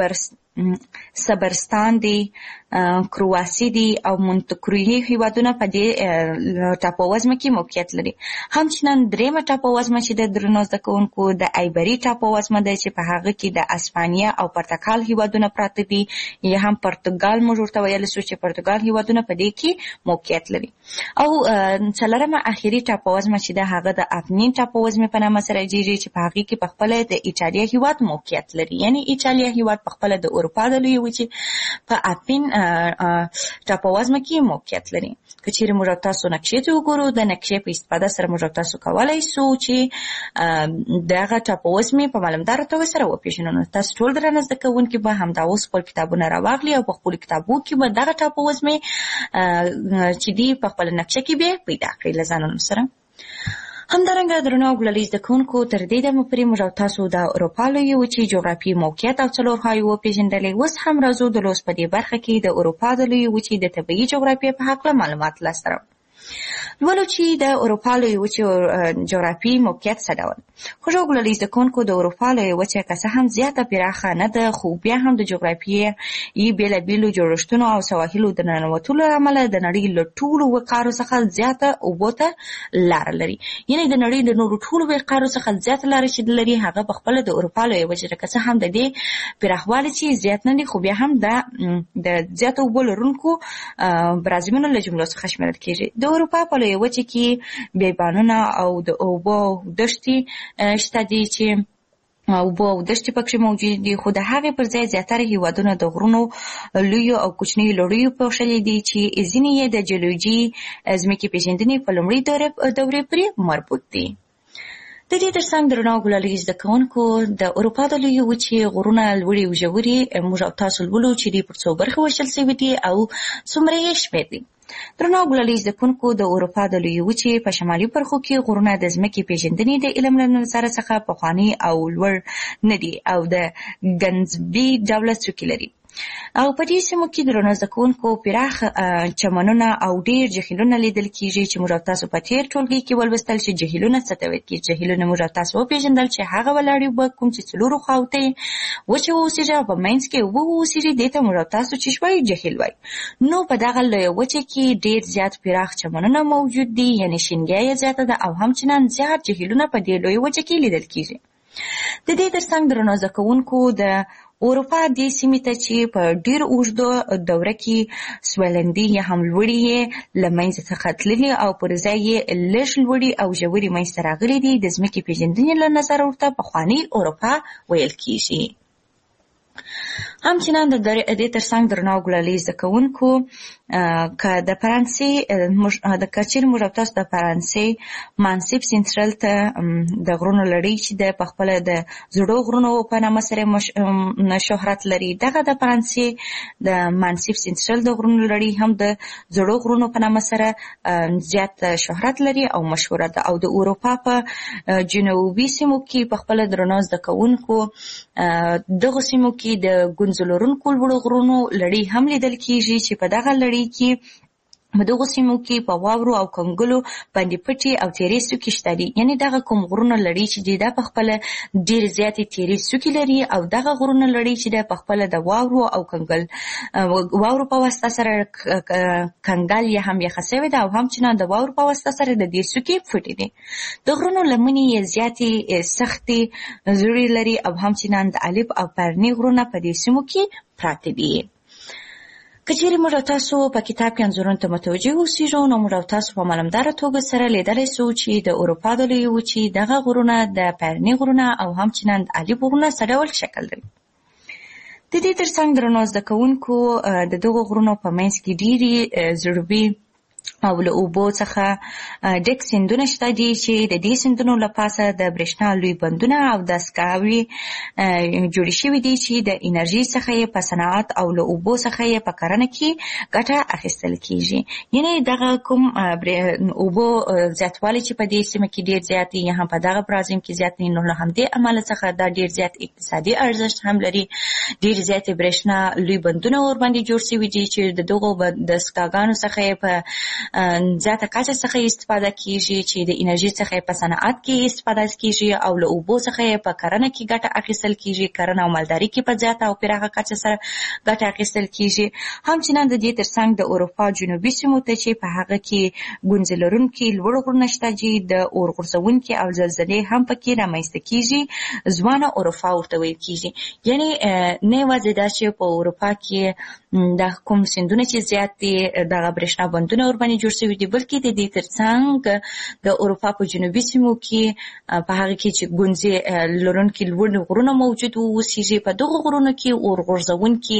صبرستان دی، کرواسی دی او مونتکرویي هېوادونه په دې ټاپووزمه کې موقعیت لري. همچنان درېیمه ټاپووزمه چې د درنو زده کوونکو د ایبري ټاپووزمه ده چې په هغه کې د اسپانیا او پرتګال هېوادونه پراته دي، یا هم پرتګال موږ ورته ویلی شو چې پرتګال هېوادونه په دې کې موقعیت لري. او څلورمه اخري ټاپووزمه چې ده هغه د اپنین ټاپووزمې په نامه سره یادېږي چې په هغې کې په خپله د ایټالیا هېواد موقعیت لري. یعنې ایټالیا هېواد په خپله د اروپا د لویې وچې په اپین ټاپووزمه کې موقعیت لري. که چیرې موږ تاسو نقشې ته وګورو، د نقشې په استفاده سره موږ تاسو کولی شو چې دغه ټاپووزمې په معلومداره توګه سره وپېژنو. نو تاسو ټول درنه زده کوونکي به همدا اوس خپل کتابونه راواخلي او په خپلو کتابو کې به دغه ټاپووزمې چې دي په خپله نقشه کې به پیدا کړئ له ځانونو سره. همدارنګه درنو ګلالي زده کوونکو تر دې دمه پورې موږ او تاسو د اروپا لویې وچې جغرافیایي موقعیت او څلورخوایي وپېژندلې. اوس هم راځو د لوست په دې برخه کې د اروپا د لویې وچې د طبیعي جغرافیې په هکله معلومات لاسته راوړو. لولو چې د اروپا لویې وچې جغرافیایي موقعیت څه ډول. خوږو ګلالي زده کوونکو د اروپا لویې وچې که څه هم زیاته پراخه نه ده، خو بیا هم د جغرافیایي بېلابېلو جوړښتونو او سواحلو د ننوتلو له امله د نړۍ له ټولو وقارو څخه زیاته اوبو ته لاره لري. یعنې د نړۍ د نورو ټولو وقارو څخه زیاته لاره چې لري هغه په خپله د اروپا لویې وچې ده. که څه هم د دې پراخوالی چې زیات نه دي، خو بیا هم د زیاتو اوبو لرونکو برازیلونو له جملو څخه شمیرل کېږي. د اروپا په لویې وچې کې بیابانونه او د اوبو دښتې شته دي چې اوبو او دښتې پکې موجود دي، خو د هغې پر ځای زیاتره هېوادونه د غرونو لویو او کوچنیو لړیو پوښلي دي چې ځینې یې د جیولوجي ځمکې پېژندنې په لومړۍ دورې پورې مربوط دي. د دې ترڅنګ درنو ګلالي زده کوونکو د اروپا د لویې وچې غرونه لوړې او ژورې موږ او تاسو لولو چې دوی پر څو برخې ویشل شوي دي او څومره یې شمېر دي. درنو ګلالي زده کوونکو د اروپا د لویې وچې په شمالي برخو کې غرونه د ځمکې پېژندنې د علم له نظره څخه پخواني او لوړ نه دي او د ګنزبي ډوله څوکې لري. او په دې سیمو کې درنو زده کوونکو پراخ چمنونه او ډېر جهیلونه لیدل کېږي چې موږ او تاسو په تېر ټولګي کې ولوستل چې جهیلونه څه ته ویل کېږي. جهیلونه موږ او تاسو وپېژندل چې هغه ولاړې اوبه کوم چې څلورو خواوو ته وچې واوسېږي او په منځ کې اوبه واوسېږي، دې ته موږ او تاسو چې وایو جهیل وایو. نو په دغه لویه وچې کې ډېر زیات پراخ چمنونه موجود دي، یعنې شینګیا یې زیاته ده او همچنان زیات جهیلونه په دې لویه وچه کې لیدل کېږي. د دې ترڅنګ درنو زده کوونکو د اروپا دې سیمې ته چې په ډېر اوږدو دوره کې سویلندي یا هم لوړې یې له منځه څخه تللي او پر ځای یې لږ لوړې او ژورې منځته راغلي دي، د ځمکې پېژندنې له نظره ورته پخوانۍ اروپا ویل کېږي. همچنان د دې ترڅنګ درنو ګلالي زده کوونکو که د فرانسې که چیرې موږ او تاسو د فرانسې مانسیپ سینترل ته د غرونو لړۍ چې د پخپله د زړو غرونو په نامه سره شهرت لري، دغه د فرانسې د مانسیپ سینترل د غرونو لړۍ هم د زړو غرونو په نامه سره زیات شهرت لري او مشهوره ده. او د اروپا په جنوبي سیمو کې پخپله درنو زده کوونکو دغه سیمو کې د ګونځو لرونکو لوړو غرونو لړۍ هم لیدل کېږي چې په دغه لړۍ کې په دغو سیمو کې په واورو او کنګلو باندې پټې او تیرې څوکې شته دي. یعنې دغه کوم غرونه لړۍ چې دی دا پخپله ډېرې زیاتې تیرې څوکې لري او دغه غرونه لړۍ چې دی پخپله د واورو او واورو په واسطه سره کنګل یا هم یخه سوې ده او همچنان د واورو په واسطه سره د دې څوکې پټې دي. د غرونو لمنې یې زیاتې سختې زړې لري او همچنان د الپ او پرني غرونه په دې سیمو کې پراته دي. که چیرې موږ او تاسو په کتاب کې انځورونو ته متوجه اوسېږو، نو موږ او تاسو په معلومداره توګه سره لیدلی سو چې د اروپا د لویې وچې دغه غرونه د پرني غرونه او همچنان د الپ غرونه څه ډول شکل لري. د دې ترڅنګ درنو زده کوونکو د دغو غرونو په منځ کې ډېرې زړوبې او له اوبو څخه ډک سیندونه شته دي چې د دې سیندونو له پاسه د برېښنا لوی بندونه او دستګاوې جوړې شوي دي چې د انرژي څخه یې په صنعت او له اوبو څخه یې په کرنه کې ګټه اخیستل کېږي. یعنې دغه کوم اوبو زیاتوالی چې په دې سیمه کې ډېر زیات دي یا هم په دغه برازیم کې زیات دي، نو له همدې امله څخه دا ډېر زیات اقتصادي ارزښت هم لري. ډېر زیاتې برېښنا لوی بندونه ورباندې جوړ شوي دي چې د دغو دستګاګانو څخه یې په زیاته کچه څخه استفاده کیږي چې د انرژي څخه په صنعت کې استفاده کیږي او له اوبو څخه په کرنه کې ګټه اخیستل کیږي. کرنه او مالداري کې په زیاته او پراخه کچه سره ګټه اخیستل کیږي. همچنان د دې ترڅنګ د اروپا جنوبي سیمو ته چې په هغه کې ګونځې لرونکي لوړ غرونه شته چې د اور غورځونکي او زلزلې هم پکې رامنځته کیږي، ځوانه اروپا ورته ویل کیږي. یعنې نه یوازې دا چې په اروپا کې د کوم سیندونه چې زیات دي دغه برېښنا بندونه ورباندې جوړ شوي دي، بلکې د دې ترڅنګ د اروپا په جنوبي سیمو کې په هغه کې چې ګونځې لرونکي لوړ غرونه موجود اوسېږي، په دغو غرونو کې اور غورځونکي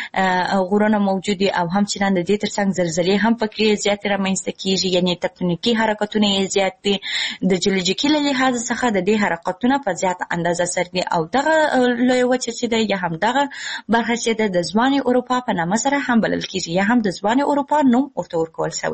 غرونه موجود دي او همچنان د دې ترڅنګ زلزلې هم پکې زیاتې رامنځته کیږي. یعنې تکتونیکي حرکتونه یې زیات دي. د جیولوژیکي له لحاظه څخه د دې حرکتونه په زیاته اندازه سره دي او دغه لویه وچه چې ده یا هم دغه برخه چې ده د ځوانې اروپا په نامه سره هم بلل کیږي یا هم د ځوانې اروپا نوم ورته ورکول شوی دی.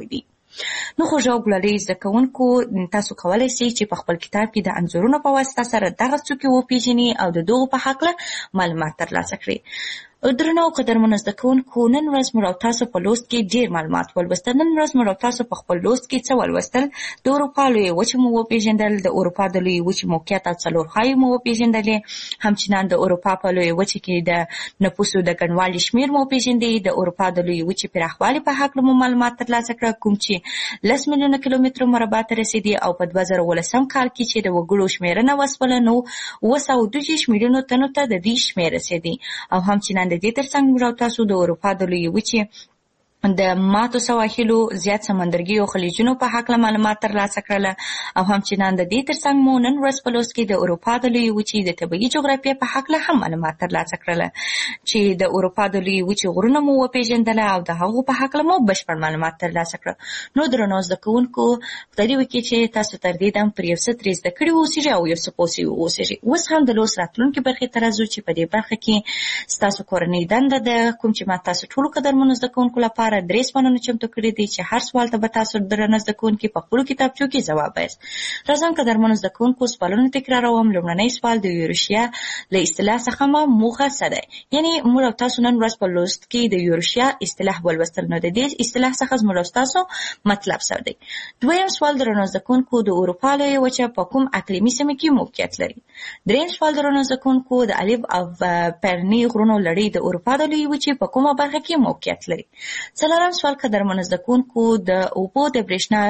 نو خوږه او ګلالۍ زده کوونکو تاسو کولی شئ چې په خپل کتاب کې د انځورونو په واسطه سره دغه څوکې وپېژنئ او د دغو په هکله معلومات ترلاسه کړئ. درنو او قدرمنو زده کوونکو، نن ورځ موږ او تاسو په لوست کې ډېر معلومات ولوستل. نن ورځ موږ او تاسو په خپل لوست کې څه ولوستل؟ د اروپا لویې وچې مو وپېژندل، د اروپا د لویې وچې موقعیت او څلورخوایي مو وپېژندلې، همچنان د اروپا په لویې وچې کې د نفوسو د ګڼوالي شمېر مو وپېژندې، د اروپا د لویې وچې پراخوالي په هکله مو معلومات ترلاسه کړه، کوم چې 10 میلیونه کیلومتره مربع ته رسېدي، او په 2018 کال کې چې د وګړو شمېرنه وسوله نو 222 میلیونو تنو ته د دې شمېر رسېدی. او همچنان د دې ترڅنګ موږ او تاسو د اروپا د لویې وچې د ماتو سواحلو، زیات سمندرګي او خلیجونو په هکله معلومات ترلاسه کړله. او همچنان د دې ترڅنګ مو نن ورځ په لوست کې د اروپا د لویې وچې د طبیعي جغرافیې په هکله هم معلومات ترلاسه کړله، چې د اروپا د لویې وچې غرونه مو وپېژندله او د هغو په هکله مو بشپړ معلومات ترلاسه کړه. نو درنو زده کوونکو، خدای وکړي چې تاسو تر دې دم پر یو څه ترې زده کړي واوسئ او یو څه پوه واوسئ. اوس هم د لوست راتلونکې برخې ته راځو چې په دې برخه کې ستاسو کورنۍ دنده ده، کوم چې ما تاسو ټولو قدرمنو زده کوونکو لپاره 3 سوالونه چمتو کړي دي چې هر سوال ته به تاسو درنه زده کوونکي په خپلو کتابچو کې ځواب وایاست. راځم قدرمنو زده کوونکو، سوالونه تکراروم. لومړنی سوال د یوروشیا له اصطلاح څخه موخه څه ده؟ یعنې موږ او تاسو نن ورځ په لوست کې د یوروشیا اصطلاح ولوستل، نو د دې اصطلاح څخه زموږ او تاسو مطلب څه دی؟ دویم سوال درنو زده کوونکو، د اروپا لویې وچه په کوم اقلیمي سیمه کې موقعیت لري؟ دریم سوال درنو زده کوونکو، د الف او پرني غرونو لړۍ د اروپا د لویې وچې په کومه برخه کې موقعیت لري؟ څلورم سوال قدرمنو زده کوونکو، د اوبو د برېښنا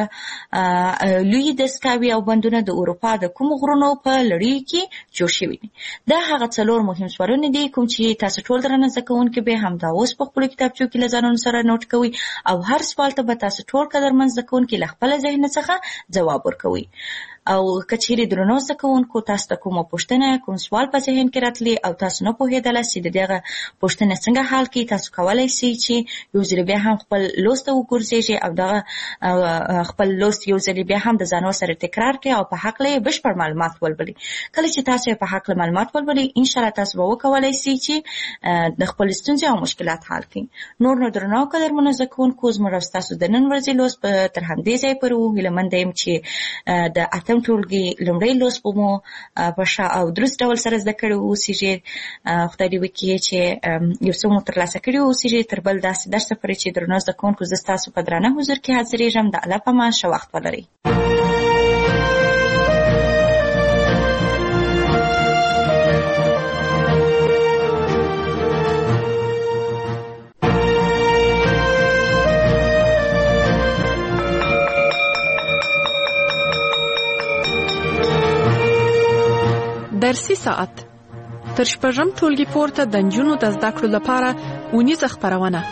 لوی دستګاوې او بندونه د اروپا د کومو غرونو په لړۍ کې جوړ شوي دي؟ دا هغه 4 مهم سوالونه دي کوم چې تاسو ټول درنه زده کوونکي به همدا اوس په خپلو کتابچو کې له ځانونو سره نوټ کوئ، او هر سوال ته به تاسو ټول قدرمن زده کوونکي له خپله ذهن څخه ځواب ورکوئ. او که چیرې درنو زده کوونکو تاسو ته کومه پوښتنه، کوم سوال په ذهن کې راتلی او تاسو نه پوهېدله چې د دغه پوښتنې څنګه حل کړئ، تاسو کولی شئ چې یو ځل بیا هم خپل لوست ته وګرځېږئ او دغه خپل لوست یو ځل بیا هم د ځانو سره تکرار کړئ او په هکله یې بشپړ معلومات ولولئ. کله چې تاسو یې په هکله معلومات ولولئ، انشاءالله تاسو به وکولی شئ چې د خپلې ستونزې او مشکلات حل کړئ. نور نو درنو قدرمنو زده کوونکو، زموږ او ستاسو د نن ورځې لوست تر همدې ځایه پورې و. هیلهمنده یم چې د اتم ټولګي لومړی لوست به مو په ښه او درست ډول سره زده کړي واوسېږي. خدای دې وکړي چې یو څه مو ترلاسه کړي واوسېږي. تر بل داسې درسه پورې چې درنو زده کوونکو زه ستاسو په درانه حضور کې حاضرېږم. د الله په امان، ښه وخت ولرئ. درسي ساعت تر شپږم ټولګي پورته د نجونو د زده کړو لپاره اونیزه خپرونه.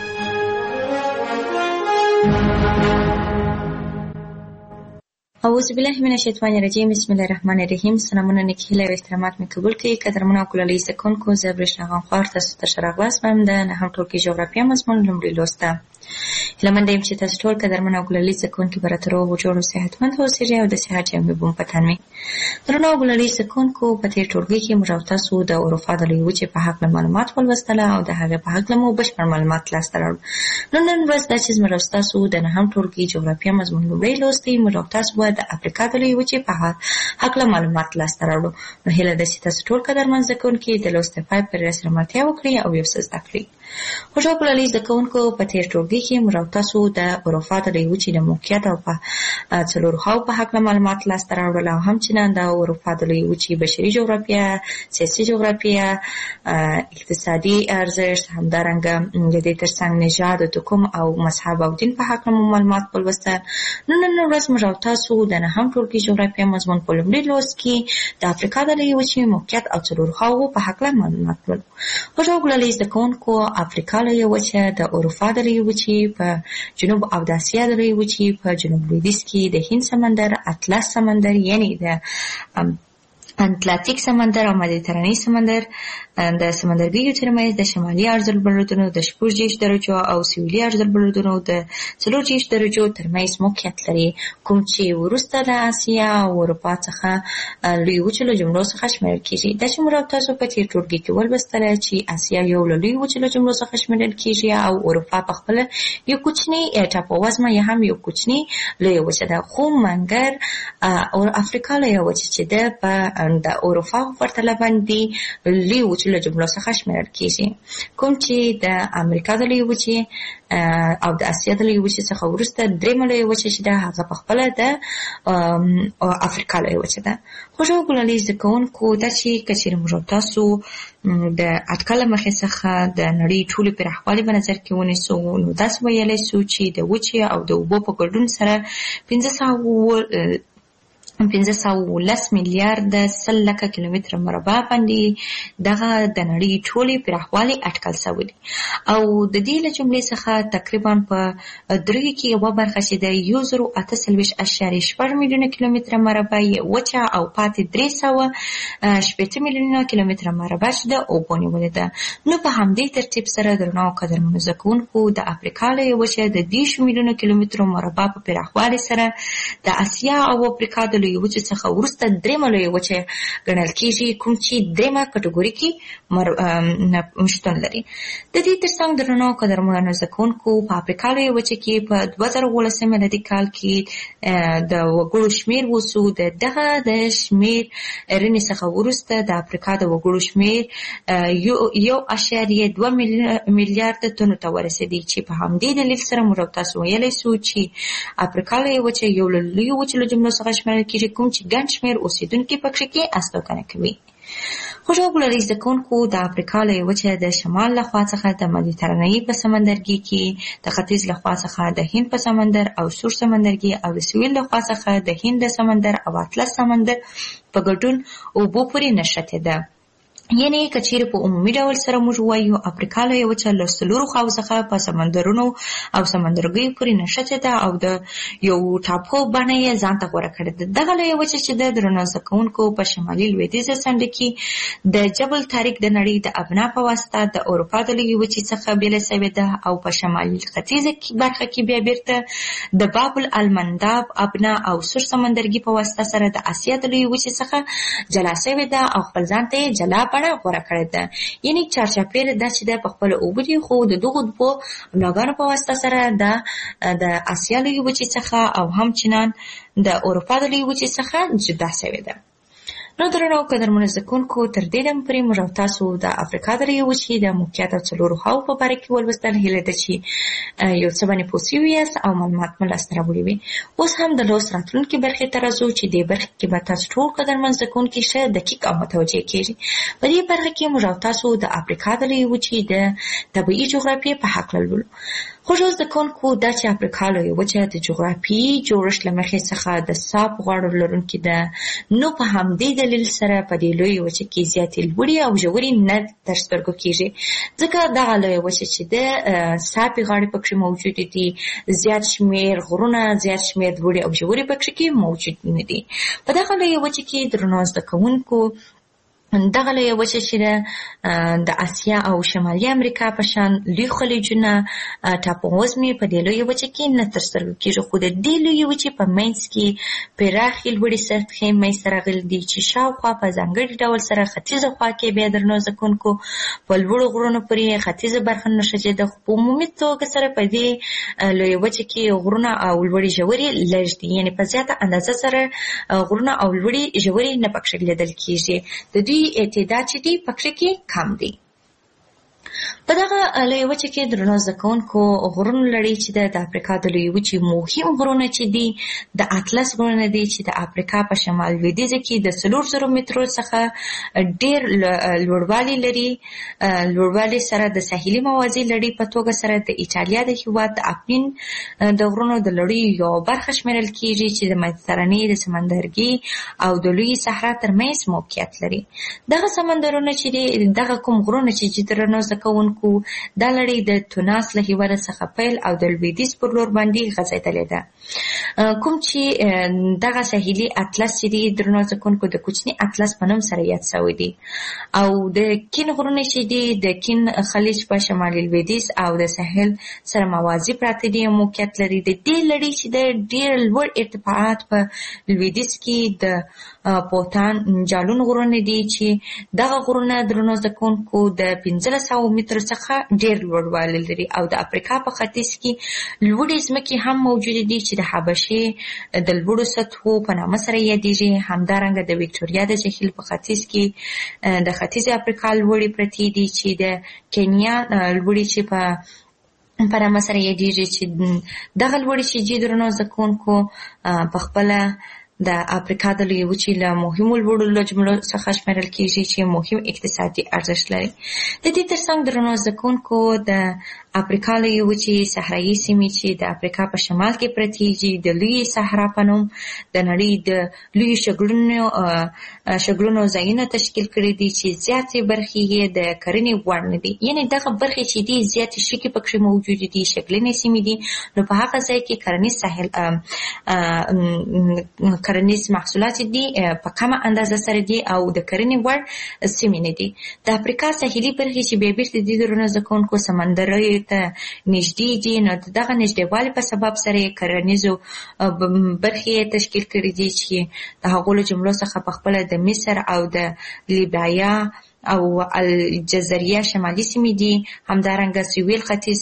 اعوذ بالله من الشیطان الرجیم، بسم الله الرحمن الرحیم. سلامونه، نیکي هیله او احترامات مې قبول کړئ. قدرمنو او ګلالۍ زده کوونکو، زه برېښنا غمخوار تاسو ته ښه راغلاست وایم. د نهم ټولګي جغرافیه مضمون لومړی لوست ده. هیلهمنده یم چې تاسو ټول قدرمن او ګلالۍ زده کوونکي به راته روغ جوړ او صحتمند اوسئ او د صحت جامې به مو په تن وي. درنو او ګلالۍ زده کوونکو، په تېر ټولګي کې موږ او تاسو د اروپا د لویې وچې په هکله معلومات ولوستله او د هغې په هکله مو بشپړ معلومات لاسته راوړل. نن ورځ دا چې زموږ او ستاسو د نهم ټولګي جغرافیه مضمون لومړی لوست دی، موږ او تاسو به د افریقا د لویې وچې په هکله معلومات لاسته راوړو. نو هیله ده چې تاسو ټول قدرمن زده کوونکي د لوست د پای پورې راسره ملتیا وکړئ او یو څه زده کړئ. خوږو او ګلالۍ زده کوونکو، په تېر ټولګي کې موږ او تاسو د اروپا د لویې وچې د موقعیت او په څلورو خواو په هکله معلومات لاسته راوړل، او همچنان د اروپا د لویې وچې بشري جغرافیه، سیاسي جغرافیه، اقتصادي ارزښت، همدارنګه د دې ترڅنګ نژاد، توکم او مذهب او دین په هکله مو معلومات ولوستل. نن ورځ موږ او تاسو د نهم ټولګي جغرافیه مضمون په لومړي لوست کې د افریقا د لویې وچې موقعیت او څلورو خواو په هکله معلومات ولرو. خوږو او ګلالۍ زده کوونکو، افریقا لویې وچه د اروپا د لویې وچې په جنوب او د اسیا د لویې وچې په جنوب لویدیځ کې د هند سمندر، اطلس سمندر یعنې د اتلانتیک سمندر او مدیترانې سمندر د سمندرګیو ترمنځ د شمالي عرضالبلدونو د 6 درجو او سویلي عرضالبلدونو د 4 درجو ترمنځ موقعیت لري، کوم چې وروسته د اسیا او اروپا څخه لوی وچلو جملو څخه شمیرل کیږي. د شمول تاسو په تیر ټولګي کې ولوستل چې اسیا یو لوی وچلو جملو څخه شمیرل کیږي او اروپا په خپل یو کوچنی ټاپووزمه یا هم یو کوچنی لوی وچه ده، خو منګر او افریقا لوی وچه چې ده په د اروپا په پرتله باندې لوی وچلو جملو څخه شمیرل کیږي، کوم چې د امریکا د لوی وچې او د اسیا د لوی وچې څخه وروسته درېیمه لوی وچه چې ده هغه په خپله د افریقا لوی وچه ده. خوږو ګلالي زده کوونکو دا چې که چېرې موږ تاسو د اټکل له مخې څخه د نړۍ ټولې پراخوالي په نظر کې ونیسو، نو داسې ویلی سو چې د وچې او د اوبو په ګډون سره 510 میلیارد 100 لکه کیلومتر مربع باندې دغه د نړۍ ټولې پراخوالی اټکل شوی دی او د دې له جملې څخه تقریبا په درې کې یوه برخه چې د 148.8 میلیونه کیلومتر مربع وچه او پاتې 380 میلیونه کیلومتر مربع چې د اوبو نیولې ده. نو په همدې ترتیب سره درنو قدرمنو زده کوونکو د افریقا لویه وچه د 10 میلیونه کیلومتر مربع په پراخوالي سره د اسیا او افریقا د لویې وچې څخه وروسته درېیمه لویه وچه ګڼل کیږي، کوم چې درېیمه کټګوري کې شتون لري. د دې ترڅنګ درنو قدرمنو زده کوونکو په افریقا لویه وچه کې په 2019 میلادي کال کې د وګړو شمیر وسو دغه د شمیر رنې څخه وروسته د افریقا د وګړو شمیر 1.2 میلیارد تنو ته ورسېدی، چې په همدې دلیل سره موږ تاسو ویلی سو چې افریقا لویه وچه یو له لویو وچلو جملو څخه شمیرل کیږي، کوم چې ګڼ شمېر اوسېدونکي پکې کې استوګنه کوي. خوږو ګلالي زده کوونکو د افریقا لویه وچه د شمال لخوا څخه د مدیترانې په سمندرګي کې، د ختیځ لخوا څخه د هند په سمندر او سور سمندرګي او د سویل لخوا څخه د هند سمندر او اطلس سمندر په ګډون اوبو پورې نښتې ده. یعنی که چیرې په عمومي ډول سره موږ وایو افریقا لویه وچه له څلورو خواو څخه په سمندرونو او سمندرګیو پورې نښتې ده او د یو ټاپو بڼه یې ځان ته غوره کړې ده. دغه لویه وچه چې ده درنو زده کوونکو په شمالي لویدیځه څنډه کې د جبل طارق د نړۍ د ابنا په واسطه د اروپا د لویې وچې څخه بېله شوې ده او په شمالي ختیځه برخه کې بیا بیرته د باب المنداب، ابنا او سور سمندرګي په واسطه سره د اسیا د لویې وچې څخه جلا شوې ده او خپل ځان ته یې جلا غوره کړې ده. یعنی چارچاپېره دا چې ده په خپله اوبه دي، خو د دغو دوو بناګانو په واسطه سره د اسیا لویې وچې څخه او همچنان د اروپا د لویې وچې څخه جدا شوې ده. نو درنو قدرمنو زده کوونکو تر دې دمه پورې موږ تاسو د افریقا د لویې وچې د موقعیت او څلورو خواو په باره کې ولوستل. هیله ده چې یو څه باندې پوه سوي یاست او معلومات مو لاسته راوړي وي. اوس هم د لوست راتلونکې برخې ته راځو چې دې برخې کې به تاسو ټول قدرمن زده کوونکي ښه دقیق او متوجه کېږي. په دې برخه کې موږ تاسو د افریقا د لویې وچې د طبیعي جغرافیې په هکله لولو. خوږو زده کوونکو دا چې افریقا لویه وچه د جغرافیایي جوړښت له مخې څخه د صاف غاړو لرونکې ده، نو په همدې دلیل سره په دې لویه وچه کې زیاتې لوړې او ژورې نه تر سترګو کېږي، ځکه دغه لویه وچه چې ده صافې غاړې پکې موجودې دي، زیات شمېر غرونه، زیات شمېر لوړې او ژورې پکې کې موجود نه دي. په دغه لویه وچه کې درنو زده کوونکو دغه لویه وچه چې ده د اسیا او شمالي امریکا په شان لوی خلیجونه ټاپووزمې په دې لویه وچه کې نه تر سترګو کېږي، خو د دې لویې وچې په منځ کې پراخې لوړې سطحې منځته راغلي دي چې شاوخوا په ځانګړي ډول سره ختیځه خوا کې بیا درنو زده کوونکو په لوړو غرونو پورې ختیځه برخه نښتې ده، خو په عمومي توګه سره په دې لویه وچه کې غرونه او لوړې ژورې لږ دي، یعنې په زیاته اندازه سره غرونه او لوړې ژورې نه پکې لیدل کېږي. د دوی اعتداد چې دی پکې کې کم دی. په دغه لویه وچه کې درنو زده کوونکو غرونو لړۍ چې ده د افریقا د لویې وچې مهم غرونه چې دي د اطلس غرونه دي چې د افریقا په شمال لویدیځه کې د 400 مترو څخه ډېر لوړوالی لري. لوړوالي سره د ساحلي موازي لړۍ په توګه سره د ایټالیا د هېواد د اپین د غرونو د لړۍ یو برخه شمیرل کېږي چې د مدیترانې د سمندرګي او د لویې صحرا ترمنځ موقعیت لري. دغه سمندرونه چې دي، دغه کوم غرونه چې درنو زده کوونکو کوونکو دا لړۍ د تونس له هیواده څخه پیل او د لویدیځ پر لور باندې غځېدلې ده. کوم چې دغه ساحلي اطلس چې دی درنو زده کوونکو د کوچني اطلس په نوم سره یاد شوی دی او د کین غرونه چې دی د کین خلیج په شمالي لویدیځ او د ساحل سره موازي پراته دي موقعیت لري. د دې لړۍ چې د ډېر لوړ ارتفاعات په لویدیځ کې د پوتان جالون غرونه دي چې دغه غرونه درنو زده کوونکو د 1500 مترو څخه ډېر لوړوالی لري او د افریقا په ختیځ کې لوړې ځمکې هم موجودې دي چې د حبشې د لوړو سطحو په نامه سره یادېږي. همدارنګه د ویکټوریا د جهیل په ختیځ کې د ختیځې افریقا لوړې پرتې دي چې د کینیا لوړې چې په نامه سره یادېږي چې دغه لوړې چې درنو زده کوونکو په خپله د افریقا د لویې وچې له مهمو لوړو جملو څخه شمیرل کېږي چې مهم اقتصادي ارزښت لري. د دې ترڅنګ درنو زده کوونکو د افریقا لویې وچې صحرایي سیمې چې د افریقا په شمال کې پرتې دي د لویې صحرا په نوم د نړۍ د لویو شګلونو ځایونه تشکیل کړي دي چې زیاتې برخې یې د کرنې وړ نه دي. یعنې دغه برخې چې دي زیاتې شګې پکښې موجودې دي شګلنې سیمې دي نو په هغه ځای کې کرنیز محصولات دي په کمه اندازه سره دي او د کرنې وړ سیمې نه دي. د افریقا ساحلي برخې چې بیا بیرته دي درنو زده کوونکو سمندري ته نږدې دي نو دغه نږدېوالي په سبب سره یې کرنیزو برخې تشکیل کړي دي چې د هغو له جملو څخه په خپله د مصر او د لیبیا او الجزریه شمالي سیمې دي. همدارنګه سویل ختیځ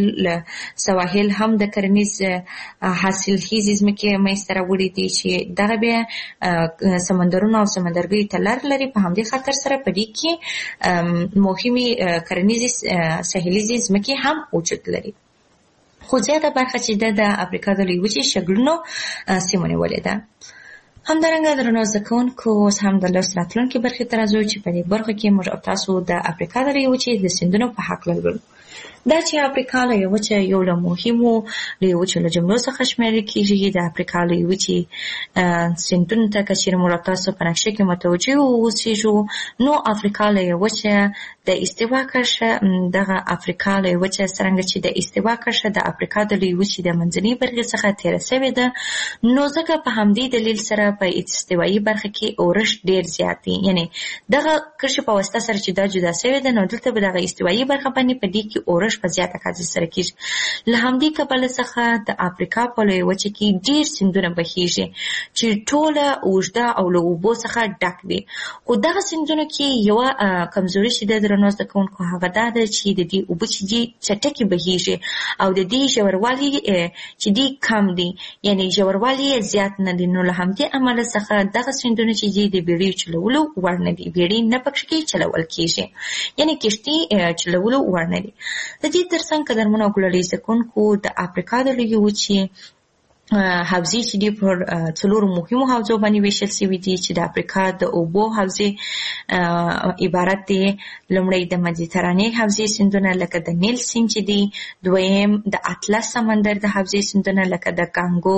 سواحل هم د کرنیز حاصلخیزې ځمکې منځته راوړي دي چې دغه بیا سمندرونه او سمندرګیو ته لار لري. په همدې خاطر سره په دې کې مهمې کرنیزې ساحلیزې ځمکې هم وجود لري. خو زیاته برخه چې د افریقا د لویې وچې شګلنو سیمو نیولې ده. همدارنګه درنو زده کوونکو اوس هم د لوست راتلونکې برخې ته راځو چې په دې برخه کې موږ او تاسو د افریقا د لویې وچې د سیندونو په هکله لولو. دا چې افریقا لویې وچه یو له مهمو لویې وچو له جملو څخه شمیرل کېږي. د افریقا لویې وچې سیندونو ته که چېرې موږ او تاسو په نقشه کې متوجه واوسېږو نو افریقا لویې وچه د استوا کرښه دغه افریقا لویې وچه څرنګه چې د استوا کرښه د افریقا د لویې وچې د منځنۍ برخې څخه تېره شوې ده نو ځکه په همدې دلیل سره په استوایي برخه کې اورښت ډېر زیات دی. یعنې دغه کرښې په واسطه سره چې دا جدا شوې ده نو دلته به دغه استوایي برخه باندې په دې کې اورښت په زیاته کچه سره کېږي. له همدې کبله څخه د افریقا په لویې وچه کې ډېر سیندونه بهیږي چې ټوله اوږده او له اوبو څخه ډک دي. خو دغه سیندونو کې یوه کمزوري چې ده درنو زده کوونکو هغه دا ده چې د دې اوبه چې دي چټکې بهیږي او د دې ژوروالی چې دي کم دي یعنې ژوروالی یې زیات نه دي. نو له همدې امله څخه دغه سیندونه چې دي د بیړیو چلولو وړ نه دي. بیړۍ نه پکښې کې چلول کېږي یعنې کښتۍ چلولو وړ نه دي. د دې ترڅنګ قدرمنو او ګلالي زده کوونکو د افریقا د لویې وچې حوزې چې دي پر څلورو مهمو حوزو باندې ویشل شوي دي چې د افریقا د اوبو حوزې عبارت دي. لومړی د مدیترانې حوزې سیندونه لکه د نیل سیند چې دي. دویم د اطلس سمندر د حوزې سیندونه لکه د کانګو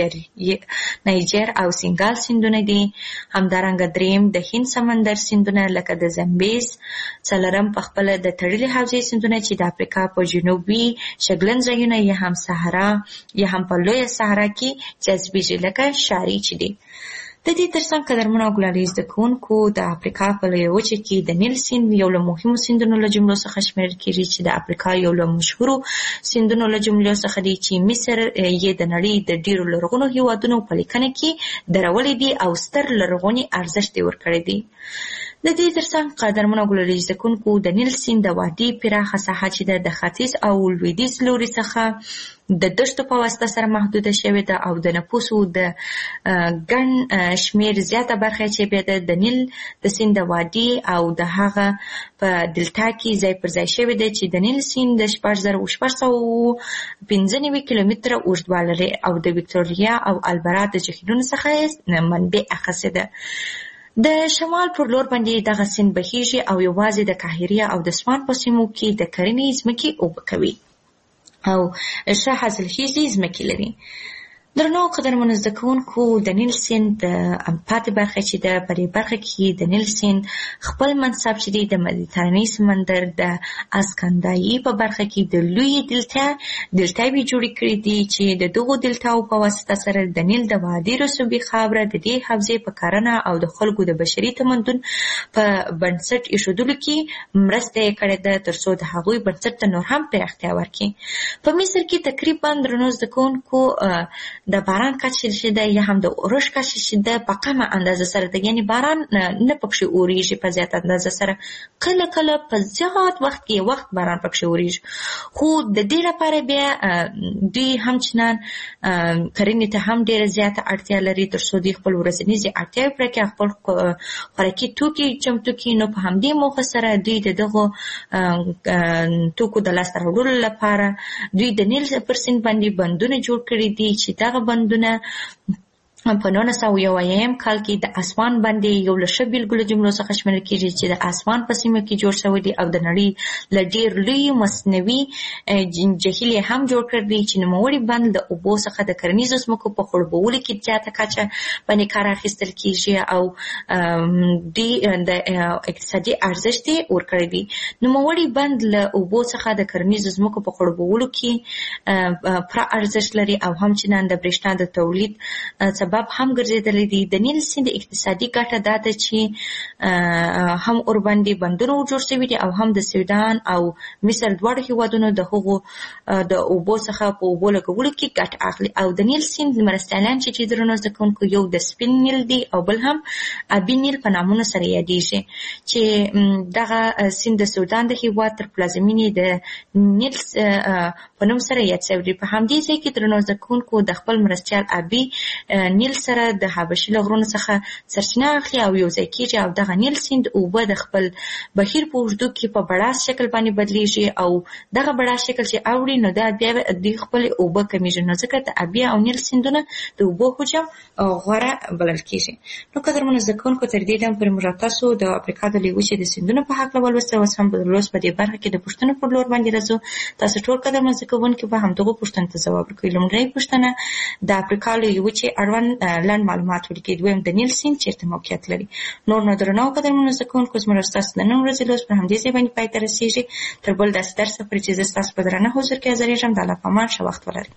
نایجر او سینګال سیندونه دي. همدارنګه دریم د هند سمندر سیندونه لکه د زمبیز. څلورم په خپله د تړلې حوزې سیندونه چې د افریقا په جنوبي شګلن ځایونه یا هم صحرا یا هم په لویه صحرا کې جذبېږي لکه شاري چې دي. د دې ترڅنګ قدرمنو او ګلالي زده کوونکو د افریقا په لویه وچه کې د نیل سیند یو له مهمو سیندونو له جملو څخه شمیرل کېږي چې د افریقا یو له مشهورو سیندونو له جملو څخه دی چې مصر یې د نړۍ د ډېرو لرغونو هېوادونو په لیکنه کې درولې دي او ستر لرغوني ارزښت یې ورکړی دی. د دې ترڅنګ قدرمنو او ګلالي زده کوونکو د نیل سیند د وادي پراخه ساحه چې د ختیځ او لویدیځ لوري څخه د دښتو په واسطه سره محدوده شوې ده او د نفوسو د ګڼ شمېر زیاته برخه چې بیا د نیل د سیند د وادي او د هغه په دلتا کې ځای پر ځای شوې ده چې د نیل سیند د 6695 کیلومتره اوږدوالی لري او د ویکټوریا او البرا د جهیلونو څخه منبع اخیستې ده. د شمال پر لور باندې دغه سیند بهیږي او یوازې د قاهره او د سوان په سیمو کې د کرنې ځمکې اوبه کوي او ښه حاصلخیزې ځمکې لري. درنو قدرمنو زده کوونکو، د نیل سیند د پاتې برخه چې ده، په دې برخه کې د نیل سیند خپل منصب چې دی د مدیترانې سمندر د اسکندایي په برخه کې د لویې دلتاوې جوړې کړې دي چې د دغو دلتاو په واسطه سره د نیل د وادي رسوبي خاوره د دې حوزې په کرنه او د خلکو د بشري تمدن په بنسټ ایښودلو کې مرسته یې کړې ده، تر څو د هغوی بنسټ ته نور هم پراختیا ورکړي. په مصر کې تقریبا درنو زده کوونکو د باران کچه چې ده یا هم د اورښت کچه چې ده په کمه اندازه سره ده، یعنی باران نه پکښې اورېږي په زیات اندازه سره. کله کله په زیات وخت کې وخت باران پکښې اورېږي، خو د دې لپاره بیا دوی همچنان کرنې ته هم ډېره زیاته اړتیا لري، تر څو دوی خپل ورځنیزې اړتیاوې پوره کړي، خپل خوراکي توکي چمتو کړي. نو په همدې موخه سره دوی د دغو توکو د لاسته راوړلو لپاره دوی د نیل پر سیند باندې بندونه جوړ کړي دي، چې دغه بندونه په 1901 کال کې د اسوان باندې یو له ښه بېلګو له جملو څخه شمیرل کېږي چې د اسوان په سیمه کې جوړ شوی دی، او د نړۍ له ډېر لوی مصنوعي جهیل یې هم جوړ کړی دی، چې نوموړی بند د اوبو څخه د کرنیزو ځمکو په خړوبولو کې زیاته کچه باندې کار اخیستل کېږي، او د اقتصادي ارزښت یې ورکړی دی. نوموړی بند له اوبو څخه د کرنیزو ځمکو په خړوبولو کې پوره ارزښت لري، او همچنان د برېښنا د تولید سبب هم ګرځېدلی دی. د نیل سیند اقتصادي ګټه دا ده چې هم ورباندې بندونه جوړ شوي دي، او هم د سودان او مصر دواړو هېوادونو د هغو د اوبو څخه په اوبو لګولو کې ګټه اخلي. او د نیل سیند مرستیالان چې درنو زده کوونکو، یو د سپین نیل دی او بل هم ابي نیل په نامونو سره یادېږي، چې دغه سیند د سودان د هېواد تر پلازمینې د نیل په نوم سره یاد شوی دی. په همدې ځای کې درنو زده کوونکو د خپل مرستیال ابي نیل سره د حبشي له غرونو څخه سرچینه اخلي او یو ځای کېږي، او دغه نیل سیند اوبه د خپل بهیر په اوږدو کې په بړاس شکل باندې بدلیږي، او دغه بړاس شکل چې اوړي نو دا بیا د خپل اوبه کمیږي. نو ځکه د ابي او نیل سیندونه د اوبو حجم غوره بلل کېږي. نو قدرمنو زده کوونکو، تر دې دم پورې موږ تاسو د افریقا د لویې وچې د سیندونو په هکله ولوسته. اوس هم لوست په دې برخه کې د پوښتنو پر لور باندې راځو. تاسو ټول قدرمن زده کوونکي به همدغو پوښتنو ته ځواب ورکوئ. لومړۍ پوښتنه د افریقا لویې وچې اړوند لنډ معلومات ولیکئ. دویم، د نیل سیند چیرته موقعیت لري؟ نور نو درنو قدرمنو زده کوونکو، زموږ ستاسو د نن ورځې لوست په همدې ځای باندې پای ته رسېږي. تر بل داسې درسه پورې چې زه ستاسو په درانه حضور کې حاضرېږم، د الله په امان، ښه وخت ولرئ.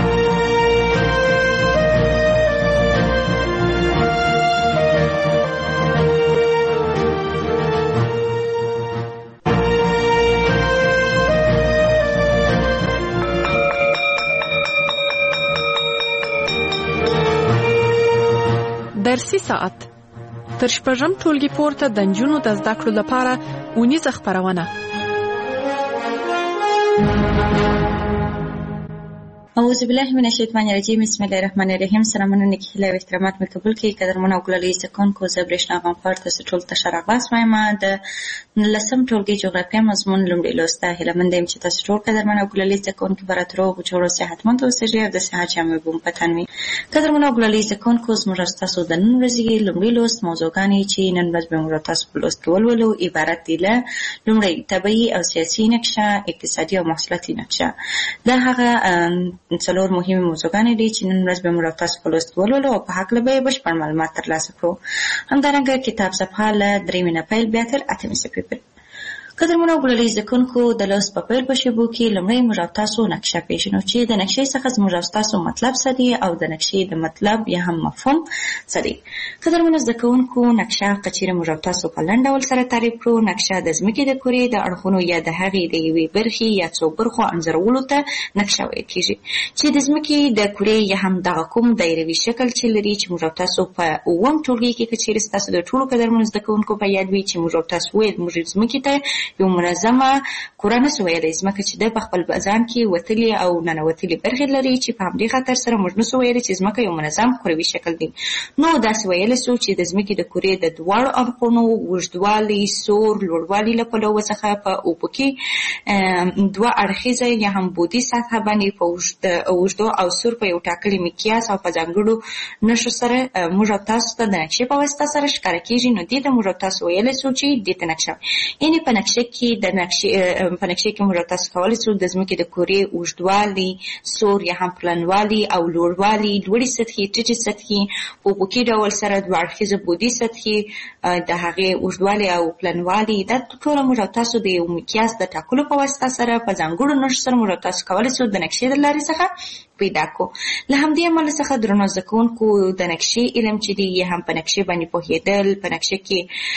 درسي ساعت تر شپږم ټولګي پورته د نجونو د زده کړو لپاره اونیزه خپرونه. اعوذ بالله من الشیطان الرجیم، بسم الله الرحمن الرحیم. سلامونه نیکی هیله او احترامات مې قبول کړئ. قدرمنو او ګلالي زده کوونکو، زه برېښنا غمخوار تاسو ټولو ته ښه راغلاست وایم. د 10م ټولګي جغرافیه مضمون لومړی لوست ته هیله مند یم چې تاسو ټول قدرمنو او ګلالي زده کوونکي به راته روغ جوړ او صحتمند اوسئ او د صحت جامې به مو په تن وي. قدرمنو او ګلالي زده کوونکو، زموږ ستاسو د نن ورځې لومړی لوست موضوعګانې چې نن ورځ به موږ تاسو په لوست کې ولولو عبارت دي له لومړی طبیعي او سیاسي نقشه، اقتصادي او محصولاتي نقشه. دا هغه څلور مهمې موضوعګانې دي چې نن ورځ به موږ تاسو په لوست کې ولولو او په هکله به یې بشپړ معلومات ترلاسه کړو. همدارنګه کتاب صفحه له 3 نه پیل بیا تر 8 صفحې پورې. قدرمنو او ګلالي زده کوونکو، د لوست په پیل په شیبو کې لومړی موږ تاسو نقشه پیژنو چې د نقشې څخه زموږ تاسو مطلب څه دی او د نقشې د مطلب یا هم مفهوم څه دی. قدرمنو زده کوونکو، نقشه که چیرې موږ تاسو په لنډ ډول سره تعریف کړو، نقشه د ځمکې د کرې د اړخونو یا د هغې د یوې برخې یا څو برخو انځورولو ته نقشه ویل کېږي، چې د ځمکې د کرې یا هم دغه کوم دایروي شکل چې لري چې موږ تاسو په 9م ټولګي کې که چیرې ستاسو د ټولو قدرمنو زده کوونکو په یاد وي چې موږ تاسو ویل موږ ځمکې ته یو منظمه کره نسو ویلی، ځمکه چې د په خپل ځان کې وتلي او ننوتلي برخې لري، چې په همدې خاطر سره موږ نسو ویلی چې ځمکه یو منظم کروي شکل دی. نو داسې ویلی سو چې د ځمکې د کرې د دواړو اړخونو اوږدوالي، سور، لوړوالي له پلوه څخه په اوبو کې دوه اړخیزه یا هم بودي سطحه باندې په اوږدو او سور په یو ټاکلي مقیاس او په ځانګړو نښو سره موږ تاسو ته د نقشې په واسطه سره ښکاره کېږي. نو دې ته موږ تاسو ویلی سو چې دې ته نقشه، یعنې په نقشه نقشه کې د نقشې په نقشه کې موږ تاسو کولی شو د ځمکې د کورې اوږدوالی، سور یا هم پلنوالی او لوړوالی، لوړې سطحې، ټیټې سطحې، په افقي ډول سره دوه اړخیزه بودي سطحې، د هغې اوږدوالی او پلنوالی، دا ټوله موږ تاسو د یو مقیاس د ټاکلو په واسطه سره په ځانګړو نښو سره موږ تاسو کولی شو د نقشې د لارې څخه پیدا کو. له همدې امله څخه درنو زده کوونکو د نقشې علم چې دی یا هم په نقشې باندې پوهېدل، په نقشې کې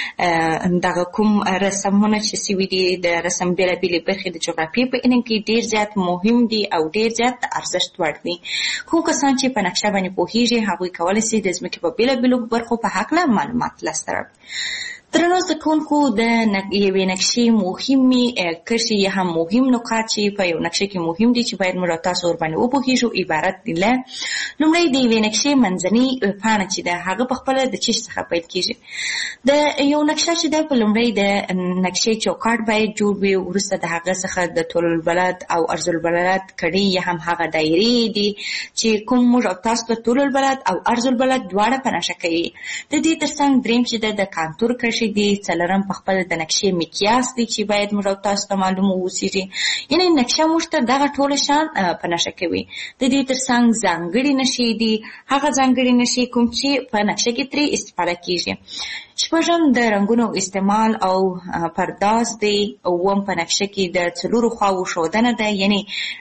دغه کوم رسمونه چې سوي دي د رسم بېلابېلې برخې د جغرافیې په علم کې ډېر زیات مهم دي او ډېر زیات ارزښت وړ دي. کوم کسان چې په نقشه باندې پوهېږي هغوی کولی شي د ځمکې په بېلابېلو برخو په هکله معلومات لاسته راوړي. درنو زده کوونکو د یوې نقشې مهمې کرښې یا هم مهم نقاط چې په یو نقشه کې مهم دي چې باید موږ تاسو ورباندې وپوهېږو عبارت دي له لومړی د یوې نقشې منځنۍ پاڼه چې ده هغه په خپله د چیش څخه پیل کېږي. د یو نقشه چې ده په لومړی د نقشې چوکاټ باید جوړ وي، وروسته د هغه څخه د طول البلد او عرض البلد کړۍ یا هم هغه دایرې دي چې کوم موږ او تاسو د طول البلد او عرض البلد دواړه په نښه کوي. د دې ترڅنګ دریم چې ده د کانتور کرښې دي، څلورم په خپل د نقشې مقیاس دی چې باید موږ او تاسو ته معلوم واوسېږي. یعنې نقشه موږ ته دغه ټوله شیان په نښه کوي. د دې ترڅنګ ځانګړي نښې دي، هغه ځانګړي نښې کوم چې په نقشه کې ترې استفاده کېږي. شپږم د رنګونو استعمال او پرداز دی. اووم په نقشه کې د څلورو خواوو ښودنه ده، یعنې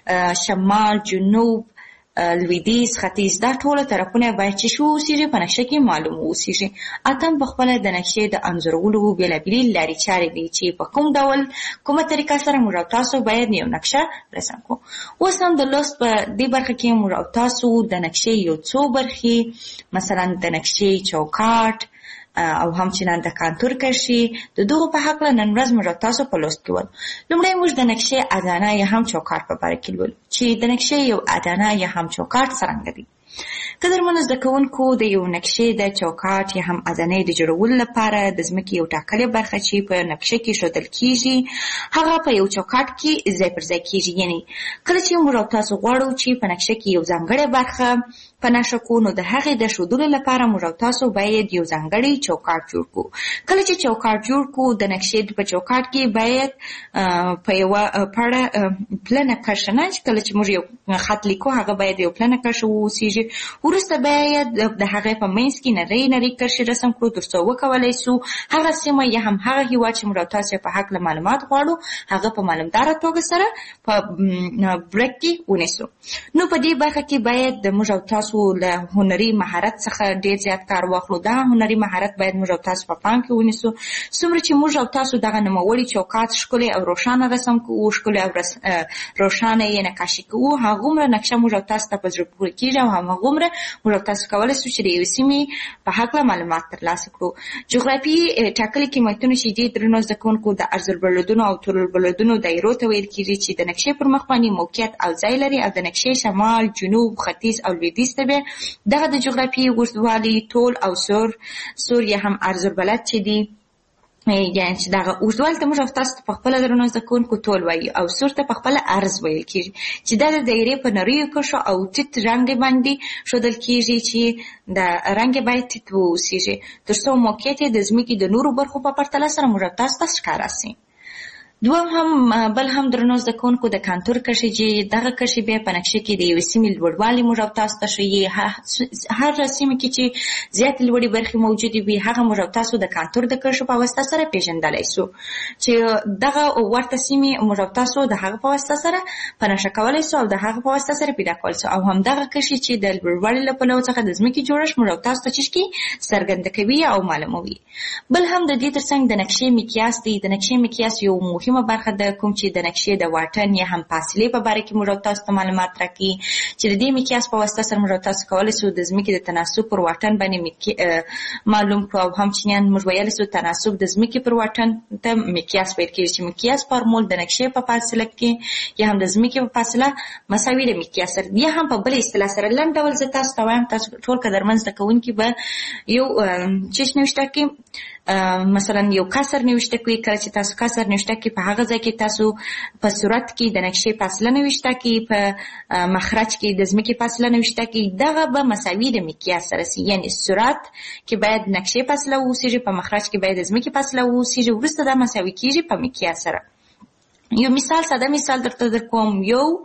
شمال، جنوب، لویدیځ، ختیځ، دا ټوله طرفونه باید چې شو اوسېږي په نقشه کې معلوم اوسېږي. اتم په خپله د نقشې د انځورولو بېلابېلې لارې چارې دي چې په کوم ډول کومه طریقه سره موږ او تاسو باید یو نقشه رسم کړو. اوس هم د لوست په دې برخه کې موږ او تاسو د نقشې یو څو برخې، مثلا د نقشې چوکاټ او همچنان د کانتور کرښې، د دغو په هکله نن ورځ موږ تاسو په لوست کې ول. لومړی موږ د نقشې ادانه یا هم چوکاټ په باره کې لولو چې د نقشې یو ادانه یا هم چوکاټ څرنګه دی. قدرمنو زده کوونکو، د یو نقشې د چوکاټ یا هم ادانې د جوړولو لپاره د ځمکې یو ټاکلې برخه چې په نقشه کې ښودل کېږي هغه په یو چوکاټ کې ځای پر ځای کېږي. یعنې کله چې موږ او تاسو غواړو چې په نقشه کې یو ځانګړې برخه په نښه کړو، نو د هغې د ښودلو لپاره موږ او تاسو باید یو ځانګړی چوکاټ جوړ کړو. کله چې چوکاټ جوړ کړو، د نقشې په چوکاټ کې باید په یوه پړه پلنه کرښه نه، چې کله چې موږ یو خط لیکو هغه باید یو پلنه کرښه واوسېږي. وروسته باید د هغې په منځ کې نرۍ نرۍ کرښې رسم کړو تر څو وکولی شو هغه سیمه یا هم هغه هېواد چې موږ او تاسو په هکله معلومات غواړو هغه په معلومداره توګه سره په برک کې ونیسو. نو په دې برخه کې باید د موږ او تاسو له هنري مهارت څخه ډېر زیات کار واخلو. دا هنري مهارت باید موږ او تاسو په پام کې ونیسو. څومره چې موږ او تاسو دغه نوموړي چوکاټ ښکلی او روښانه رسم کوو، ښکلی او روښانه یې نقاشي کوو، هغومره نقشه موږ او تاسو ته په زړه پورې کېږي او هماغومره موږ او تاسو کولی شو چې د یوې سیمې په هکله معلومات ترلاسه کړو. جغرافیې ټاکلي قیمتونه چې دي درنو زده کوونکو د عرض البلدونو او طول البلدونو دایرو ته ویل کېږي چې د نقشې پر مخ باندې موقعیت او ځای لري او د نقشې شمال، جنوب، ختیځ او لویدیځ ته دغه د جغرافیې اوږدوالی، طول او سور یا هم عرض البلد چې دي، یعنې چې دغه اوږدوالي ته موږ او تاسو په خپله درنو زده کوونکو طول وایي او سور ته په خپله عرض ویل کېږي چې دا د دایرې په نریو کرښو او ټیټ رنګ باندې ښودل کېږي چې د رنګ باید ټیټ واوسېږي تر څو موقعیت یې د ځمکې د نورو برخو په پرتله سره موږ او تاسو ته ښکاره شي. بل هم درنو زده کوونکو د کانتور کرښې چې دغه کرښې بیا په نقشه کې د یوې سیمې لوړوالی موږ او تاسو ته ښیي. هر سیمه کې چې زیاتې لوړې برخې موجودې وي هغه موږ او تاسو د کانتور د کرښو په واسطه سره پیژندلی شو چې دغه ورته سیمې موږ او تاسو د هغه په واسطه سره په نښه کولی شو او د هغه په واسطه سره پیدا کولی شو. او همدغه کرښې چې د لوړوالي له پلوه څخه د ځمکې جوړښت موږ او تاسو ته چشکې څرګنده کوي او معلوموي. بل هم د دې ترڅنګ د نقشې مقیاس دی. د نقشې مقیاس یو مهمه برخه ده کوم چې د نقشې د واټن یا هم فاصلې په باره کې موږ او تاسو ته معلومات راکوي چې د دې مقیاس په واسطه سره موږ او تاسو کولی شو د ځمکې د تناسب پر واټن باندې معلوم کړو او همچنان موږ ویلی شو تناسب د ځمکې پر واټن ته مقیاس ویل کېږي چې مقیاس فارمول د نقشې په فاصله کې یا هم د ځمکې په فاصله مساوي د مقیاس سره یا هم په بله اصطلاح سره لنډ ډول زه تاسو ته وایم تاسو ټول قدرمن زده کوونکي به یو چیش نوشته کې مثلا یو کسر نوشته کوي. کله چې تاسو کسر نوشته کې چې په هغه ځای کې تاسو په صورت کې د نقشې فاصله نوشته کې، په مخرج کې د ځمکې فاصله نوشته کې، دغه به مساوي د مقیاس سره سي. یعنی صورت کې باید نقشې فاصله اوسېږي، په مخرج کې باید د ځمکې فاصله اوسېږي، وروسته دا مساوي کېږي په مقیاس سره. یو مثال، ساده مثال درته در کوم.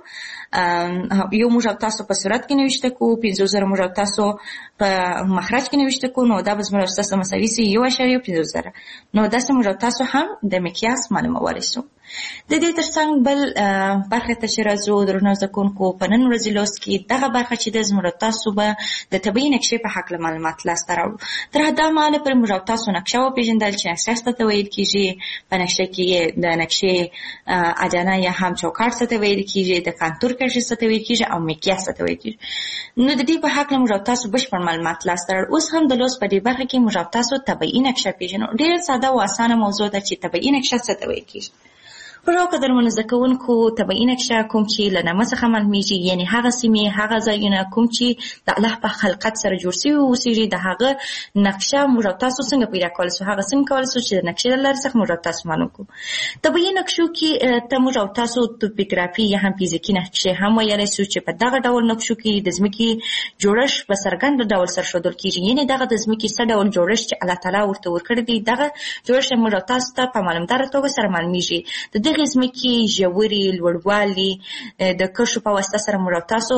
یو موږ او تاسو په صورت کې نوشته کوو، 50,000 موږ او تاسو په مخرج کې نوشته کوو، نو دا به زموږ او تاسو مساوي سي 1.50,000. نو داسې موږ او تاسو هم د مقیاس معلومولی شو. د دې ترڅنګ بل برخه ته چې راځو، درنو زده کوونکو، په نن ورځې لوست کې دغه برخه چې د زموږ او تاسو به د طبیعي نقشې په هکله معلومات لاسته راوړو. تر همدا مهاله پورې موږ او تاسو نقشه وپېژندل چې نقشه څه ته ویل کېږي، په نقشه کې د نقشې اډانه یا هم چوکاټ څه ته ویل کېږي، د کانتور کرښې څه ته ویل کېږي او مقیاس څه ته ویل کېږي. نو د دې په هکله موږ او تاسو بشپړ معلومات لاسته راوړو. اوس هم د لوست په دې برخه کې موږ او تاسو طبیعي نقشه پېژنو. ډېر ساده او اسانه موضوع ده چې طبیعي نقشه څه ته ویل کېږي. پرو قدرمنو زده کوونکو، طبیعي نقشه کوم چې له نامه څخه معلومیږي، یعنی هغه سیمې، هغه ځایونه کوم چې د الله په خلقت سره جوړ شوي اوسېږي، د هغه نقشه موږ او تاسو څنګه پیدا کولی شو، هغه څنګه کولی شو چې د نقشې له لارې څخه موږ او تاسو معلوم کړو. طبیعي نقشو کې ته موږ او تاسو توپوګرافي یا هم فزیکي نقشې هم ویلی شو چې په دغه ډول نقشو کې د ځمکې جوړښت په څرګند ډول سره ښودل کېږي. یعنې دغه د ځمکې څه ډول جوړښت چې الله تعالی ورته ورکړی دی، دغه جوړښت موږ او تاسو ته په معلومداره توګه سره معلومیږي. د دغې ځمکې ژوري، لوړوالي د کرښو په واسطه سره موږ او تاسو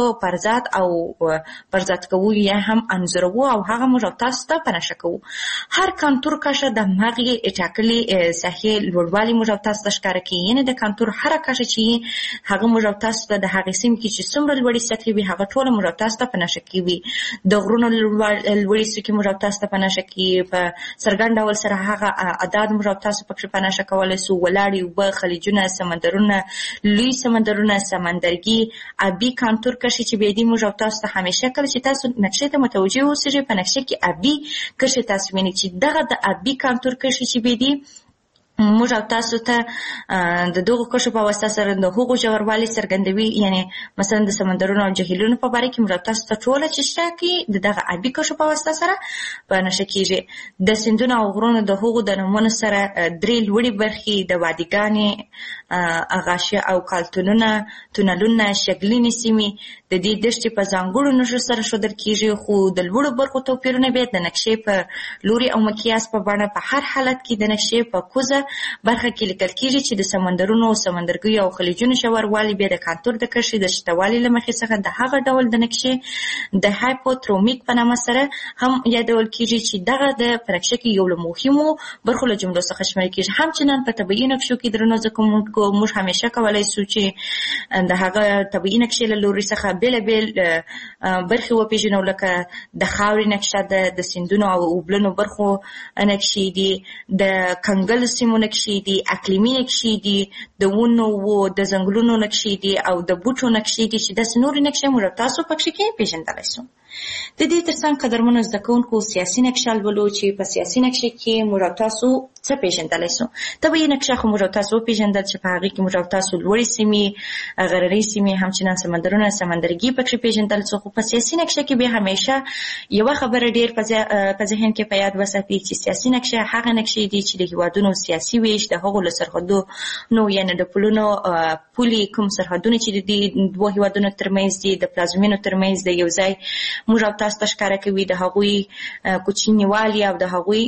پرځات کوو یا هم انځوروو او هغه موږ او تاسو ته په نښه کوو. هر کانتور کرښه د همغې ټاکلې ساحې لوړوالي موږ او تاسو ته ښکاره کوي. یعنې د کانتور هره کرښه چې هغه موږ او تاسو ته د هغې سیمې کې چې څومره لوړې سطحې وي، هغه ټوله موږ او تاسو ته په نښه کوي. د غرونو لوړې څوکې موږ او تاسو ته په نښه کوي. په څرګند ډول سره هغه اعداد موږ او تاسو پکې په نښه کولی شو. ولاړې اوبه، خلیجونه، سمندرونه، لوی سمندرونه، سمندرګي، ابي کانتور کرښې چې بیا دي موږ او تاسو ته همیشه کله چې تاسو نقشې ته متوجه اوسېږئ، په نقشې کې ابي کرښې تاسو وینئ چې دغه د ابي کانتور کرښې چې بیا دي موږ او تاسو ته د دغو کرښو په واسطه سره د هغو ژوروالي څرګندوي. یعنې مثلا د سمندرونو او جهیلونو په باره کې موږ او تاسو ته ټوله چې شته کوي د دغه ابي کرښو په واسطه سره په نښه کېږي. د سیندونو او غرونو د هغو د نومونو سره 3 لوړې برخې، د وادیګانې، غاشیه او کالتونونه، تونلونه، شګلینې سیمې، د دې دښتې په ځانګړو نښو سره ښودل کېږي. خو د لوړو برخو توپیرونه بیا د نقشې په لوري او مقیاس په بڼه په هر حالت کې د نقشې په کوزه برخه کې لیکل کېږي چې د سمندرونو، سمندرګیو او خلیجونو ژوروالی بیا د کانتور د کرښې د شتوالي له مخې څخه د هغه ډول د نقشې د هایپوترومیک په نامه سره هم یادول کېږي چې دغه د په نقشه کې یو له مهمو برخو له جملو څخه شمېرل کېږي. همچنان په طبیعي نقشو کې درنو زده کوونکو موږ همیشه کولی شو چې د هغه طبیعي نقشې له لوري څخه بېلابېل برخې وپېژنو، لکه د خاورې نقشه ده، د سیندونو او اوبلنو برخو نقشې دي، د کنګل سیمو نقشې دي، اقلیمي نقشې دي، د ونو د ځنګلونو نقشې دي او د بوټو نقشې دي چې داسې نورې نقشې موږ تاسو پکې کې پېژندلی شو. د دې ترڅنګ قدرمنو زده کوونکو سیاسي نقشه لولو چې په سیاسي نقشه کې موږ تاسو څه پېژندلی شو. طبیعي نقشه خو موږ تاسو وپېژندل چې په هغې کې موږ تاسو لوړې سیمې، غرنۍ سیمې، همچنان سمندرونه، سمندرګي پکې پېژندل شو. خو په سیاسي نقشه کې بیا همیشه یوه خبره ډېر په ذهن کې په یاد وساتئ چې سیاسي نقشه هغه نقشې دي چې د هېوادونو سیاسي ویش، د هغو له سرحدونو یعنې د پلونو پولې کوم سرحدونه چې د دوو هېوادونو ترمنځ دي، د پلازمینو ترمنځ د یو ځای موږ او تاسو ته ښکاره کوي، د هغوی کوچنیوالي او د هغوی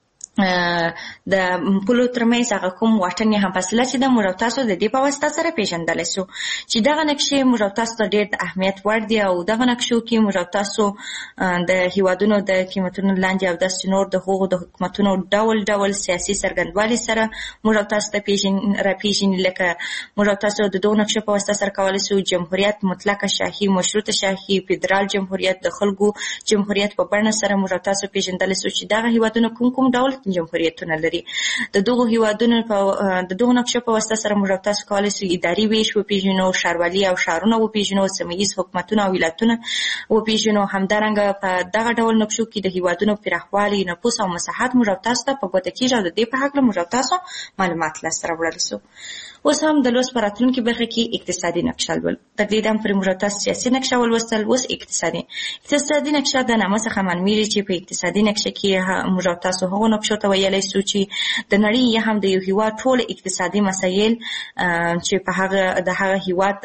د پولو ترمنځ هغه کوم واټن یا هم فاصله چې د موږ او تاسو د دې په واسطه سره پېژندلی شو چې دغه نقشې موږ او تاسو ته ډېر د اهمیت وړ دي. او دغه نقشو کې موږ او تاسو د هېوادونو د قیمتونو لاندې او داسې نور د هغو د حکومتونو ډول ډول سیاسي څرګندوالي سره موږ او تاسو ته راپېژني. لکه موږ او تاسو د دغو نقشو په واسطه سره کولی شو جمهوریت، مطلقه شاهي، مشروطه شاهي، فدرال جمهوریت، د خلکو جمهوریت په بڼه سره موږ او تاسو پېژندلی شو چې دغه هېوادونه کوم ډول جمهوریتونه لري. د دغو هېوادونو د دغو نقشو په واسطه سره موږ تاسو کولی شو اداري ویش وپېژنو، ښاروالي او ښارونه وپېژنو، سیمه ییز حکومتونه او ولایتونه وپېژنو. همدارنګه په دغه ډول نقشو کې د هېوادونو پراخوالی، نفوس او مساحت موږ تاسو ته په ګوته کېږي او د دې په هکله موږ تاسو معلومات لاسته راوړلی شو. اوس هم د لوست په راتلونکي برخه کې اقتصادي نقشه لولو. تر دې دم پرې موږ تاسو سیاسي نقشه ولوستل، اوس اقتصادي نقشه د نامه څخه معلومیږي چې په اقتصادي نقشه کې موږ تاسو هغو نقشو نقشو ته ویلی سو چې د نړۍ یا هم د یو هیواد ټول اقتصادي مسایل چې په د هغه هیواد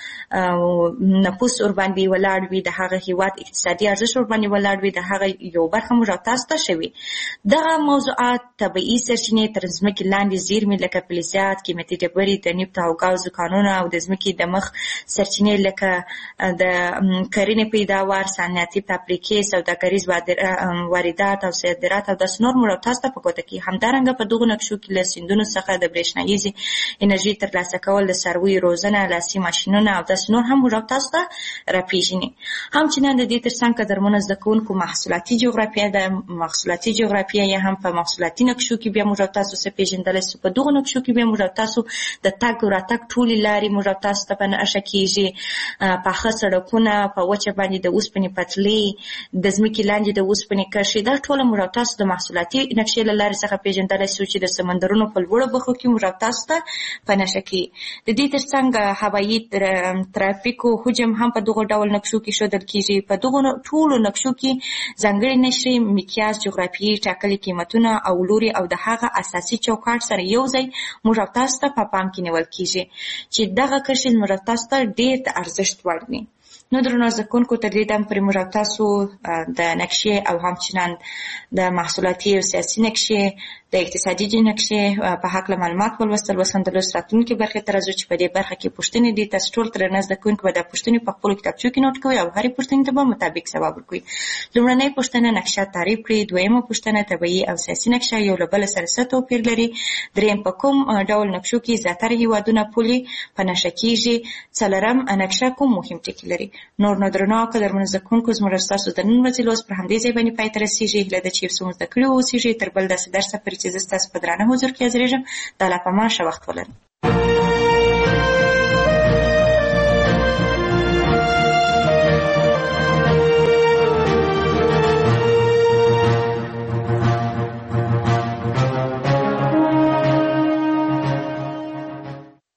نفوس ورباندې ولاړ وي، د هغه هیواد اقتصادي ارزښت ورباندې ولاړ وي، د هغه یو برخه موږ او تاسو ته شوي. دغه موضوعات طبیعي سرچینې تر ځمکې لاندې زیرمې لکه فلزات، قیمتي ډبرې، د نفت او ګازو کانونه او د ځمکې د مخ سرچینې لکه د کرنې پیداوار، صنعتي فابریکې، سوداګریز واردات او صادرات او داسې نور موږ او تاسو ته په ګوته کې. همدارنګه په دغو نقشو کې له سیندونو څخه د برېښنایي انرژي ترلاسه کول، د څارویو روزنه، لاسي ماشینونه او داسې نور هم موږ او تاسو ته راپېژني. همچنان د دې تر څنګ قدرمنو زده کوونکو محصولاتي جغرافیه ده. محصولاتي جغرافیه یا هم په محصولاتي نقشو کې بیا موږ او تاسو څه پېژندلی سو. په دغو نقشو کې بیا موږ او تاسو د تګ او راتګ ټولې لارې موږ او تاسو ته په نښه کېږي. پاخه سړکونه، په وچه باندې د اوسپنې پټلۍ، د ځمکې لاندې د اوسپنې کرښې، دا ټوله موږ او تاسو د محصولاتي نقشې له لارې څخه پېژندلی سو چې د سمندرونو په لوړو برخو کې موږ او تاسو ته په نښه کېږي. د دې تر څنګ هوایي ترافیکو حجم هم په دغو ډول نقشو کې ښودل کېږي. په دغو ټولو نقشو کې ځانګړې نښې، مقیاس، جغرافیایي ټاکلي قیمتونه او لوري او د هغه اساسي چوکاټ سره یو ځای موږ او تاسو ته په پام کې نیول کېږي چې دغه کرښې موږ او تاسو ته ډېر د ارزښت وړ دي. نو درنو زده کوونکو، تر دې دمه پورې موږ او تاسو د نقشې او همچنان د محصولاتي او سیاسي نقشې، د اقتصادي نقشې په هکله معلومات ولوستل. اوس هم د لوست راتلونکې برخې ته راځو چې په دې برخه کې پوښتنې دي. تاسو ټول درنه زده کوونکي به دا پوښتنې په خپلو کتابچو کې نوټ کوئ او هرې پوښتنې ته به مطابق ځواب ورکوئ. لومړنۍ پوښتنه نقشه تعریف کړئ. دویمه پوښتنه طبیعي او سیاسي نقشه یو له بله سره څه توپیر لري. دریم په کوم ډول نقشو کې زیاتره هیوادونه پولې په نښه کېږي. څلورم نقشه کوم مهم ټکي لري. نور نو درنو او قدرمنو زده کوونکو، زموږ ستاسو د نن ورځې لوست پر همدې ځای باندې پای ته رسېږي. هیله ده چې یو څه مو زده کړي واوسېږي. تر بل داسې درسه پورې چې زه ستاسو په درانه حضور کې حاضرېږم، د الله په امان ښه وخت ولرئ.